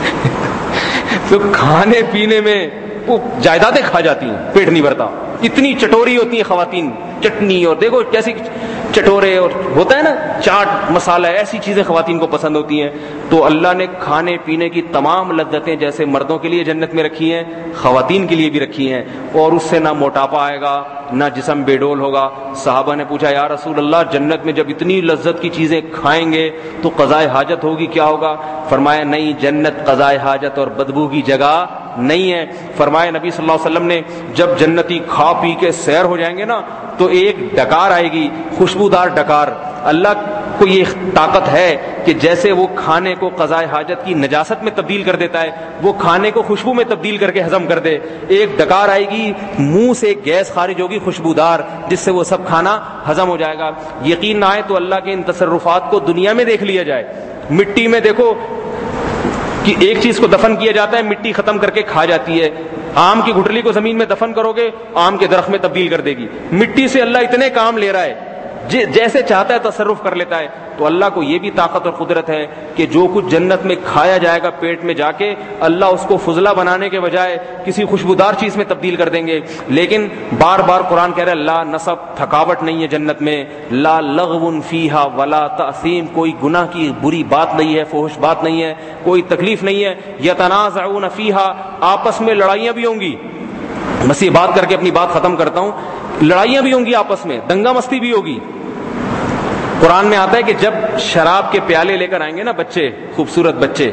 تو کھانے پینے میں وہ جائیدادیں کھا جاتی ہیں, پیٹ نہیں بھرتا, اتنی چٹوری ہوتی ہیں خواتین, چٹنی اور دیکھو کیسی چٹورے, اور ہوتا ہے نا چاٹ مسالہ, ایسی چیزیں خواتین کو پسند ہوتی ہیں. تو اللہ نے کھانے پینے کی تمام لذتیں جیسے مردوں کے لیے جنت میں رکھی ہیں, خواتین کے لیے بھی رکھی ہیں, اور اس سے نہ موٹاپا آئے گا نہ جسم بے ڈول ہوگا. صحابہ نے پوچھا یا رسول اللہ جنت میں جب اتنی لذت کی چیزیں کھائیں گے تو قضائے حاجت ہوگی, کیا ہوگا؟ فرمایا نہیں, جنت قضائے حاجت اور بدبو کی جگہ نہیں ہے. فرمایا نبی صلی اللہ علیہ وسلم نے جب جنتی کھا پی کے سیر ہو جائیں گے نا تو ایک ڈکار آئے گی, خوشبودار ڈکار. اللہ کو یہ طاقت ہے کہ جیسے وہ کھانے کو قضائے حاجت کی نجاست میں تبدیل کر دیتا ہے, وہ کھانے کو خوشبو میں تبدیل کر کے ہضم کر دے. ایک ڈکار آئے گی, منہ سے ایک گیس خارج ہوگی خوشبودار, جس سے وہ سب کھانا ہضم ہو جائے گا. یقین نہ آئے تو اللہ کے ان تصرفات کو دنیا میں دیکھ لیا جائے. مٹی میں دیکھو کہ ایک چیز کو دفن کیا جاتا ہے, مٹی ختم کر کے کھا جاتی ہے. آم کی گٹھلی کو زمین میں دفن کرو گے, آم کے درخت میں تبدیل کر دے گی. مٹی سے اللہ اتنے کام لے رہا ہے, جیسے چاہتا ہے تصرف کر لیتا ہے. تو اللہ کو یہ بھی طاقت اور قدرت ہے کہ جو کچھ جنت میں کھایا جائے گا پیٹ میں جا کے, اللہ اس کو فضلہ بنانے کے بجائے کسی خوشبودار چیز میں تبدیل کر دیں گے. لیکن بار بار قرآن کہہ رہا ہے لا نصب, تھکاوٹ نہیں ہے جنت میں, لا لغو فیہا ولا تأثیم, کوئی گناہ کی بری بات نہیں ہے, فحش بات نہیں ہے, کوئی تکلیف نہیں ہے. یتنازعون فیہا, آپس میں لڑائیاں بھی ہوں گی. بس یہ بات کر کے اپنی بات ختم کرتا ہوں, لڑائیاں بھی ہوں گی آپس میں, دنگا مستی بھی ہوگی. قرآن میں آتا ہے کہ جب شراب کے پیالے لے کر آئیں گے نا بچے, خوبصورت بچے,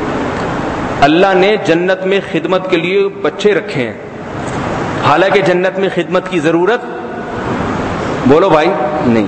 اللہ نے جنت میں خدمت کے لیے بچے رکھے ہیں. حالانکہ جنت میں خدمت کی ضرورت, بولو بھائی, نہیں.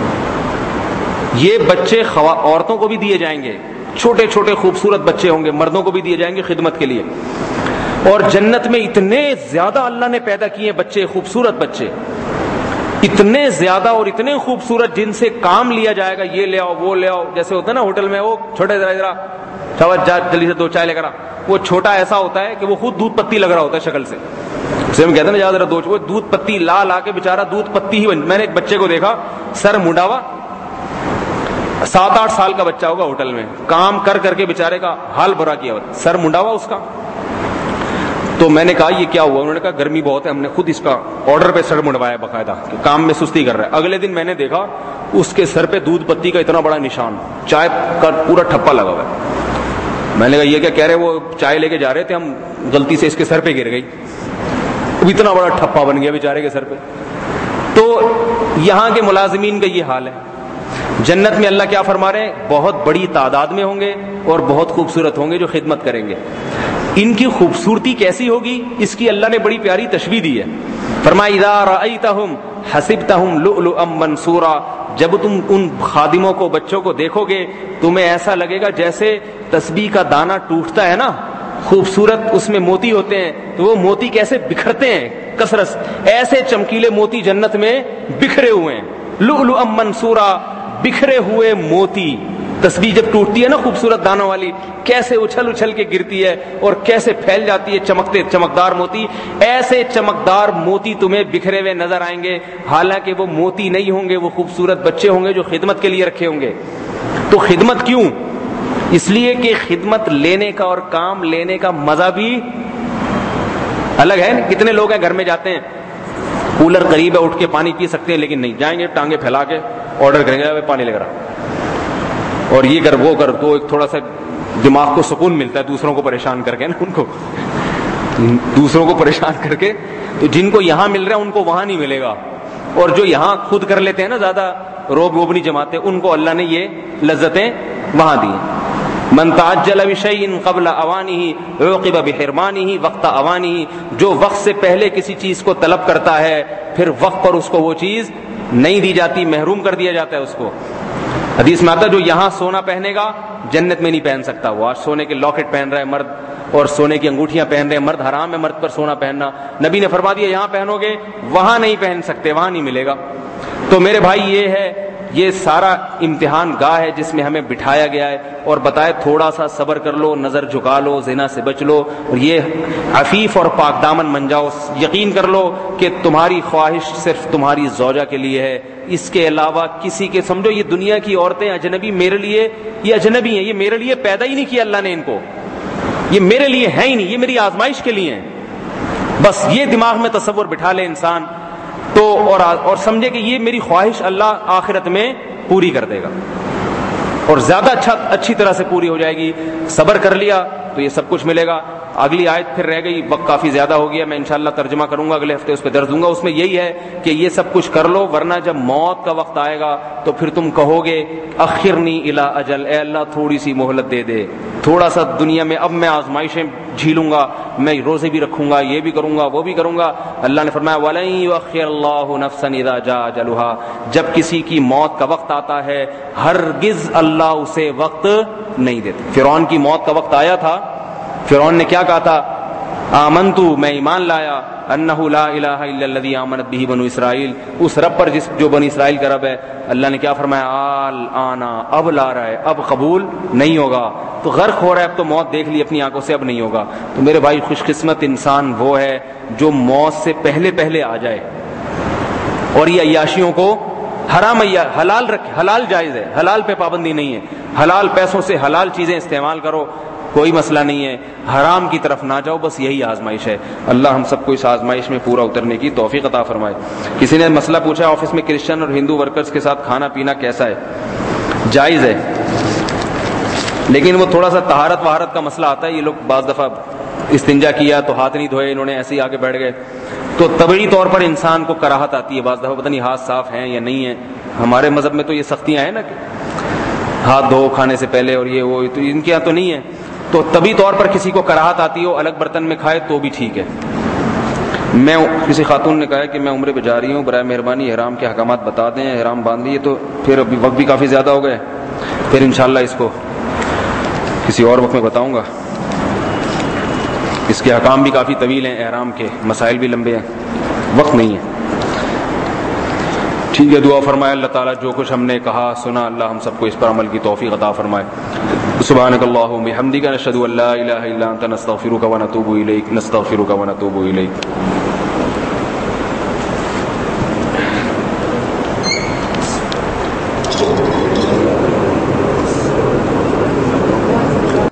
یہ بچے خوا... عورتوں کو بھی دیے جائیں گے, چھوٹے چھوٹے خوبصورت بچے ہوں گے, مردوں کو بھی دیے جائیں گے خدمت کے لیے. اور جنت میں اتنے زیادہ اللہ نے پیدا کیے بچے, خوبصورت بچے, اتنے زیادہ اور اتنے خوبصورت جن سے کام لیا جائے گا, یہ لے آؤ وہ لے آؤ. جیسے ہوتا ہے نا ہوٹل میں, وہ چھوٹے ذرا ذرا چاول جا جلدی سے دو چائے لے کر آ. وہ چھوٹا ایسا ہوتا ہے کہ وہ خود دودھ پتی لگ رہا ہوتا ہے شکل سے, اسے ہم کہتے ہیں نا جا ذرا دو, وہ دودھ پتی لا لا کے بےچارا دودھ پتی ہی بن. میں نے ایک بچے کو دیکھا, سر منڈا ہوا, سات آٹھ سال کا بچہ ہوگا, ہوٹل میں کام کر کر کے بےچارے کا حال برا کیا ہوا, سر منڈا ہوا اس کا. تو میں نے کہا یہ کیا ہوا؟ انہوں نے کہا گرمی بہت ہے، ہم نے خود اس کا آرڈر پہ سر منڈوایا باقاعدہ کہ کام میں سستی کر رہا ہے۔ اگلے دن میں نے دیکھا اس کے سر پہ دودھ پتی کا اتنا بڑا نشان، چائے کا پورا ٹھپا لگا ہوا ہے۔ میں نے کہا یہ کیا کہہ رہے؟ وہ چائے لے کے جا رہے تھے، ہم غلطی سے اس کے سر پہ گر گئی، اتنا بڑا ٹھپا بن گیا بیچارے کے سر پہ۔ تو یہاں کے ملازمین کا یہ حال ہے۔ جنت میں اللہ کیا فرما رہے ہیں؟ بہت بڑی تعداد میں ہوں گے اور بہت خوبصورت ہوں گے جو خدمت کریں گے۔ ان کی خوبصورتی کیسی ہوگی اس کی اللہ نے بڑی پیاری تشبیہ دی ہے۔ فرمایا اذا رأیتہم حسبتہم لؤلؤا منثورا، جب تم ان خادموں کو، بچوں کو دیکھو گے تمہیں ایسا لگے گا جیسے تسبیح کا دانہ ٹوٹتا ہے نا، خوبصورت اس میں موتی ہوتے ہیں تو وہ موتی کیسے بکھرتے ہیں کثرت، ایسے چمکیلے موتی جنت میں بکھرے ہوئے ہیں۔ لؤلؤا منثورا، بکھرے ہوئے موتی۔ تسبیح جب ٹوٹتی ہے نا خوبصورت دانوں والی، کیسے اچھل اچھل کے گرتی ہے اور کیسے پھیل جاتی ہے چمکتے چمکدار موتی، ایسے چمکدار موتی تمہیں بکھرے ہوئے نظر آئیں گے، حالانکہ وہ موتی نہیں ہوں گے، وہ خوبصورت بچے ہوں گے جو خدمت کے لیے رکھے ہوں گے۔ تو خدمت کیوں؟ اس لیے کہ خدمت لینے کا اور کام لینے کا مزہ بھی الگ ہے۔ کتنے لوگ ہیں گھر میں جاتے ہیں، کولر قریب ہے، اٹھ کے پانی پی سکتے ہیں لیکن نہیں، جائیں گے ٹانگیں پھیلا کے آرڈر کریں گے پانی لے کر اور یہ کر وہ کر، تو ایک تھوڑا سا دماغ کو سکون ملتا ہے دوسروں کو پریشان کر کے نا، ان کو دوسروں کو پریشان کر کے، تو جن کو یہاں مل رہا ہے ان کو وہاں نہیں ملے گا، اور جو یہاں خود کر لیتے ہیں نا زیادہ روب ووب نہیں جماتے، ان کو اللہ نے یہ لذتیں وہاں دی ہیں۔ من تعجل بشیء قبل اوانہ عوقب بحرمانہ وقت اوانہ، جو وقت سے پہلے کسی چیز کو طلب کرتا ہے پھر وقت پر اس کو وہ چیز نہیں دی جاتی، محروم کر دیا جاتا ہے اس کو۔ حدیث میں آتا ہے جو یہاں سونا پہنے گا جنت میں نہیں پہن سکتا۔ وہ آج سونے کے لاکٹ پہن رہا ہے مرد اور سونے کی انگوٹھیاں پہن رہے ہیں مرد، حرام ہے مرد پر سونا پہننا۔ نبی نے فرما دیا یہاں پہنو گے وہاں نہیں پہن سکتے، وہاں نہیں ملے گا۔ تو میرے بھائی یہ ہے، یہ سارا امتحان گاہ ہے جس میں ہمیں بٹھایا گیا ہے اور بتائے تھوڑا سا صبر کر لو، نظر جھکا لو، زنا سے بچ لو اور یہ عفیف اور پاک دامن بن جاؤ۔ یقین کر لو کہ تمہاری خواہش صرف تمہاری زوجہ کے لیے ہے، اس کے علاوہ کسی کے، سمجھو یہ دنیا کی عورتیں اجنبی میرے لیے، یہ اجنبی ہیں، یہ میرے لیے پیدا ہی نہیں کیا اللہ نے ان کو، یہ میرے لیے ہے ہی نہیں، یہ میری آزمائش کے لیے ہیں۔ بس یہ دماغ میں تصور بٹھا لے انسان تو اور اور سمجھے کہ یہ میری خواہش اللہ آخرت میں پوری کر دے گا اور زیادہ اچھا اچھی طرح سے پوری ہو جائے گی۔ صبر کر لیا تو یہ سب کچھ ملے گا۔ اگلی آیت پھر رہ گئی، وقت کافی زیادہ ہو گیا، میں انشاءاللہ ترجمہ کروں گا اگلے ہفتے، اس پہ درس دوں گا۔ اس میں یہی ہے کہ یہ سب کچھ کر لو ورنہ جب موت کا وقت آئے گا تو پھر تم کہو گے اخرنی الی اجل، اے اللہ تھوڑی سی مہلت دے دے، تھوڑا سا دنیا میں اب میں آزمائشیں جھیلوں گا، میں روزے بھی رکھوں گا، یہ بھی کروں گا، وہ بھی کروں گا۔ اللہ نے فرمایا وَلَن يُؤَخِّرَ اللَّهُ نَفْسًا إِذَا جَاءَ أَجَلُهَا، جب کسی کی موت کا وقت آتا ہے ہرگز اللہ اسے وقت نہیں دیتا۔ فرعون کی موت کا وقت آیا تھا، فرعون نے کیا کہا تھا؟ آمنتو، میں ایمان لایا، انہ لا الہ الا الذی آمنت بہ بنو اسرائیل، اس رب پر جس جو بنی اسرائیل کا رب ہے۔ اللہ نے کیا فرمایا؟ آل آنا، اب لا رہا ہے، اب قبول نہیں ہوگا، تو غرق ہو رہا ہے، اب تو موت دیکھ لی اپنی آنکھوں سے، اب نہیں ہوگا۔ تو میرے بھائی خوش قسمت انسان وہ ہے جو موت سے پہلے پہلے آ جائے اور یہ عیاشیوں کو حرام حلال رکھے، حلال جائز ہے، حلال پہ پابندی نہیں ہے، حلال پیسوں سے حلال چیزیں استعمال کرو، کوئی مسئلہ نہیں ہے، حرام کی طرف نہ جاؤ، بس یہی آزمائش ہے۔ اللہ ہم سب کو اس آزمائش میں پورا اترنے کی توفیق عطا فرمائے۔ کسی نے مسئلہ پوچھا آفس میں کرسچن اور ہندو ورکرز کے ساتھ کھانا پینا کیسا ہے؟ جائز ہے، لیکن وہ تھوڑا سا طہارت وہارت کا مسئلہ آتا ہے۔ یہ لوگ بعض دفعہ استنجا کیا تو ہاتھ نہیں دھوئے، انہوں نے ایسے ہی آگے بیٹھ گئے، تو طبعی طور پر انسان کو کراہت آتی ہے، بعض دفعہ پتہ نہیں ہاتھ صاف ہیں یا نہیں ہیں۔ ہمارے مذہب میں تو یہ سختیاں ہیں نا کہ ہاتھ دھو کھانے سے پہلے اور یہ وہ، تو ان کے یہاں تو نہیں ہے۔ تو طبی طور پر کسی کو کراہت آتی ہو الگ برتن میں کھائے تو بھی ٹھیک ہے۔ میں کسی خاتون نے کہا کہ میں عمرے پہ جا رہی ہوں، برائے مہربانی احرام کے احکامات بتا دیں، احرام باندھ دیے تو پھر ابھی وقت بھی کافی زیادہ ہو گئے، پھر انشاءاللہ اس کو کسی اور وقت میں بتاؤں گا۔ اس کے احکام بھی کافی طویل ہیں، احرام کے مسائل بھی لمبے ہیں، وقت نہیں ہے۔ ٹھیک ہے، دعا فرمائے اللہ تعالیٰ جو کچھ ہم نے کہا سنا اللہ ہم سب کو اس پر عمل کی توفیق عطا فرمائے۔ سبحانک اللہم بحمدک، نشہد ان لا الہ الا انت، نستغفرک ونتوب الیک، نستغفرک ونتوب الیک۔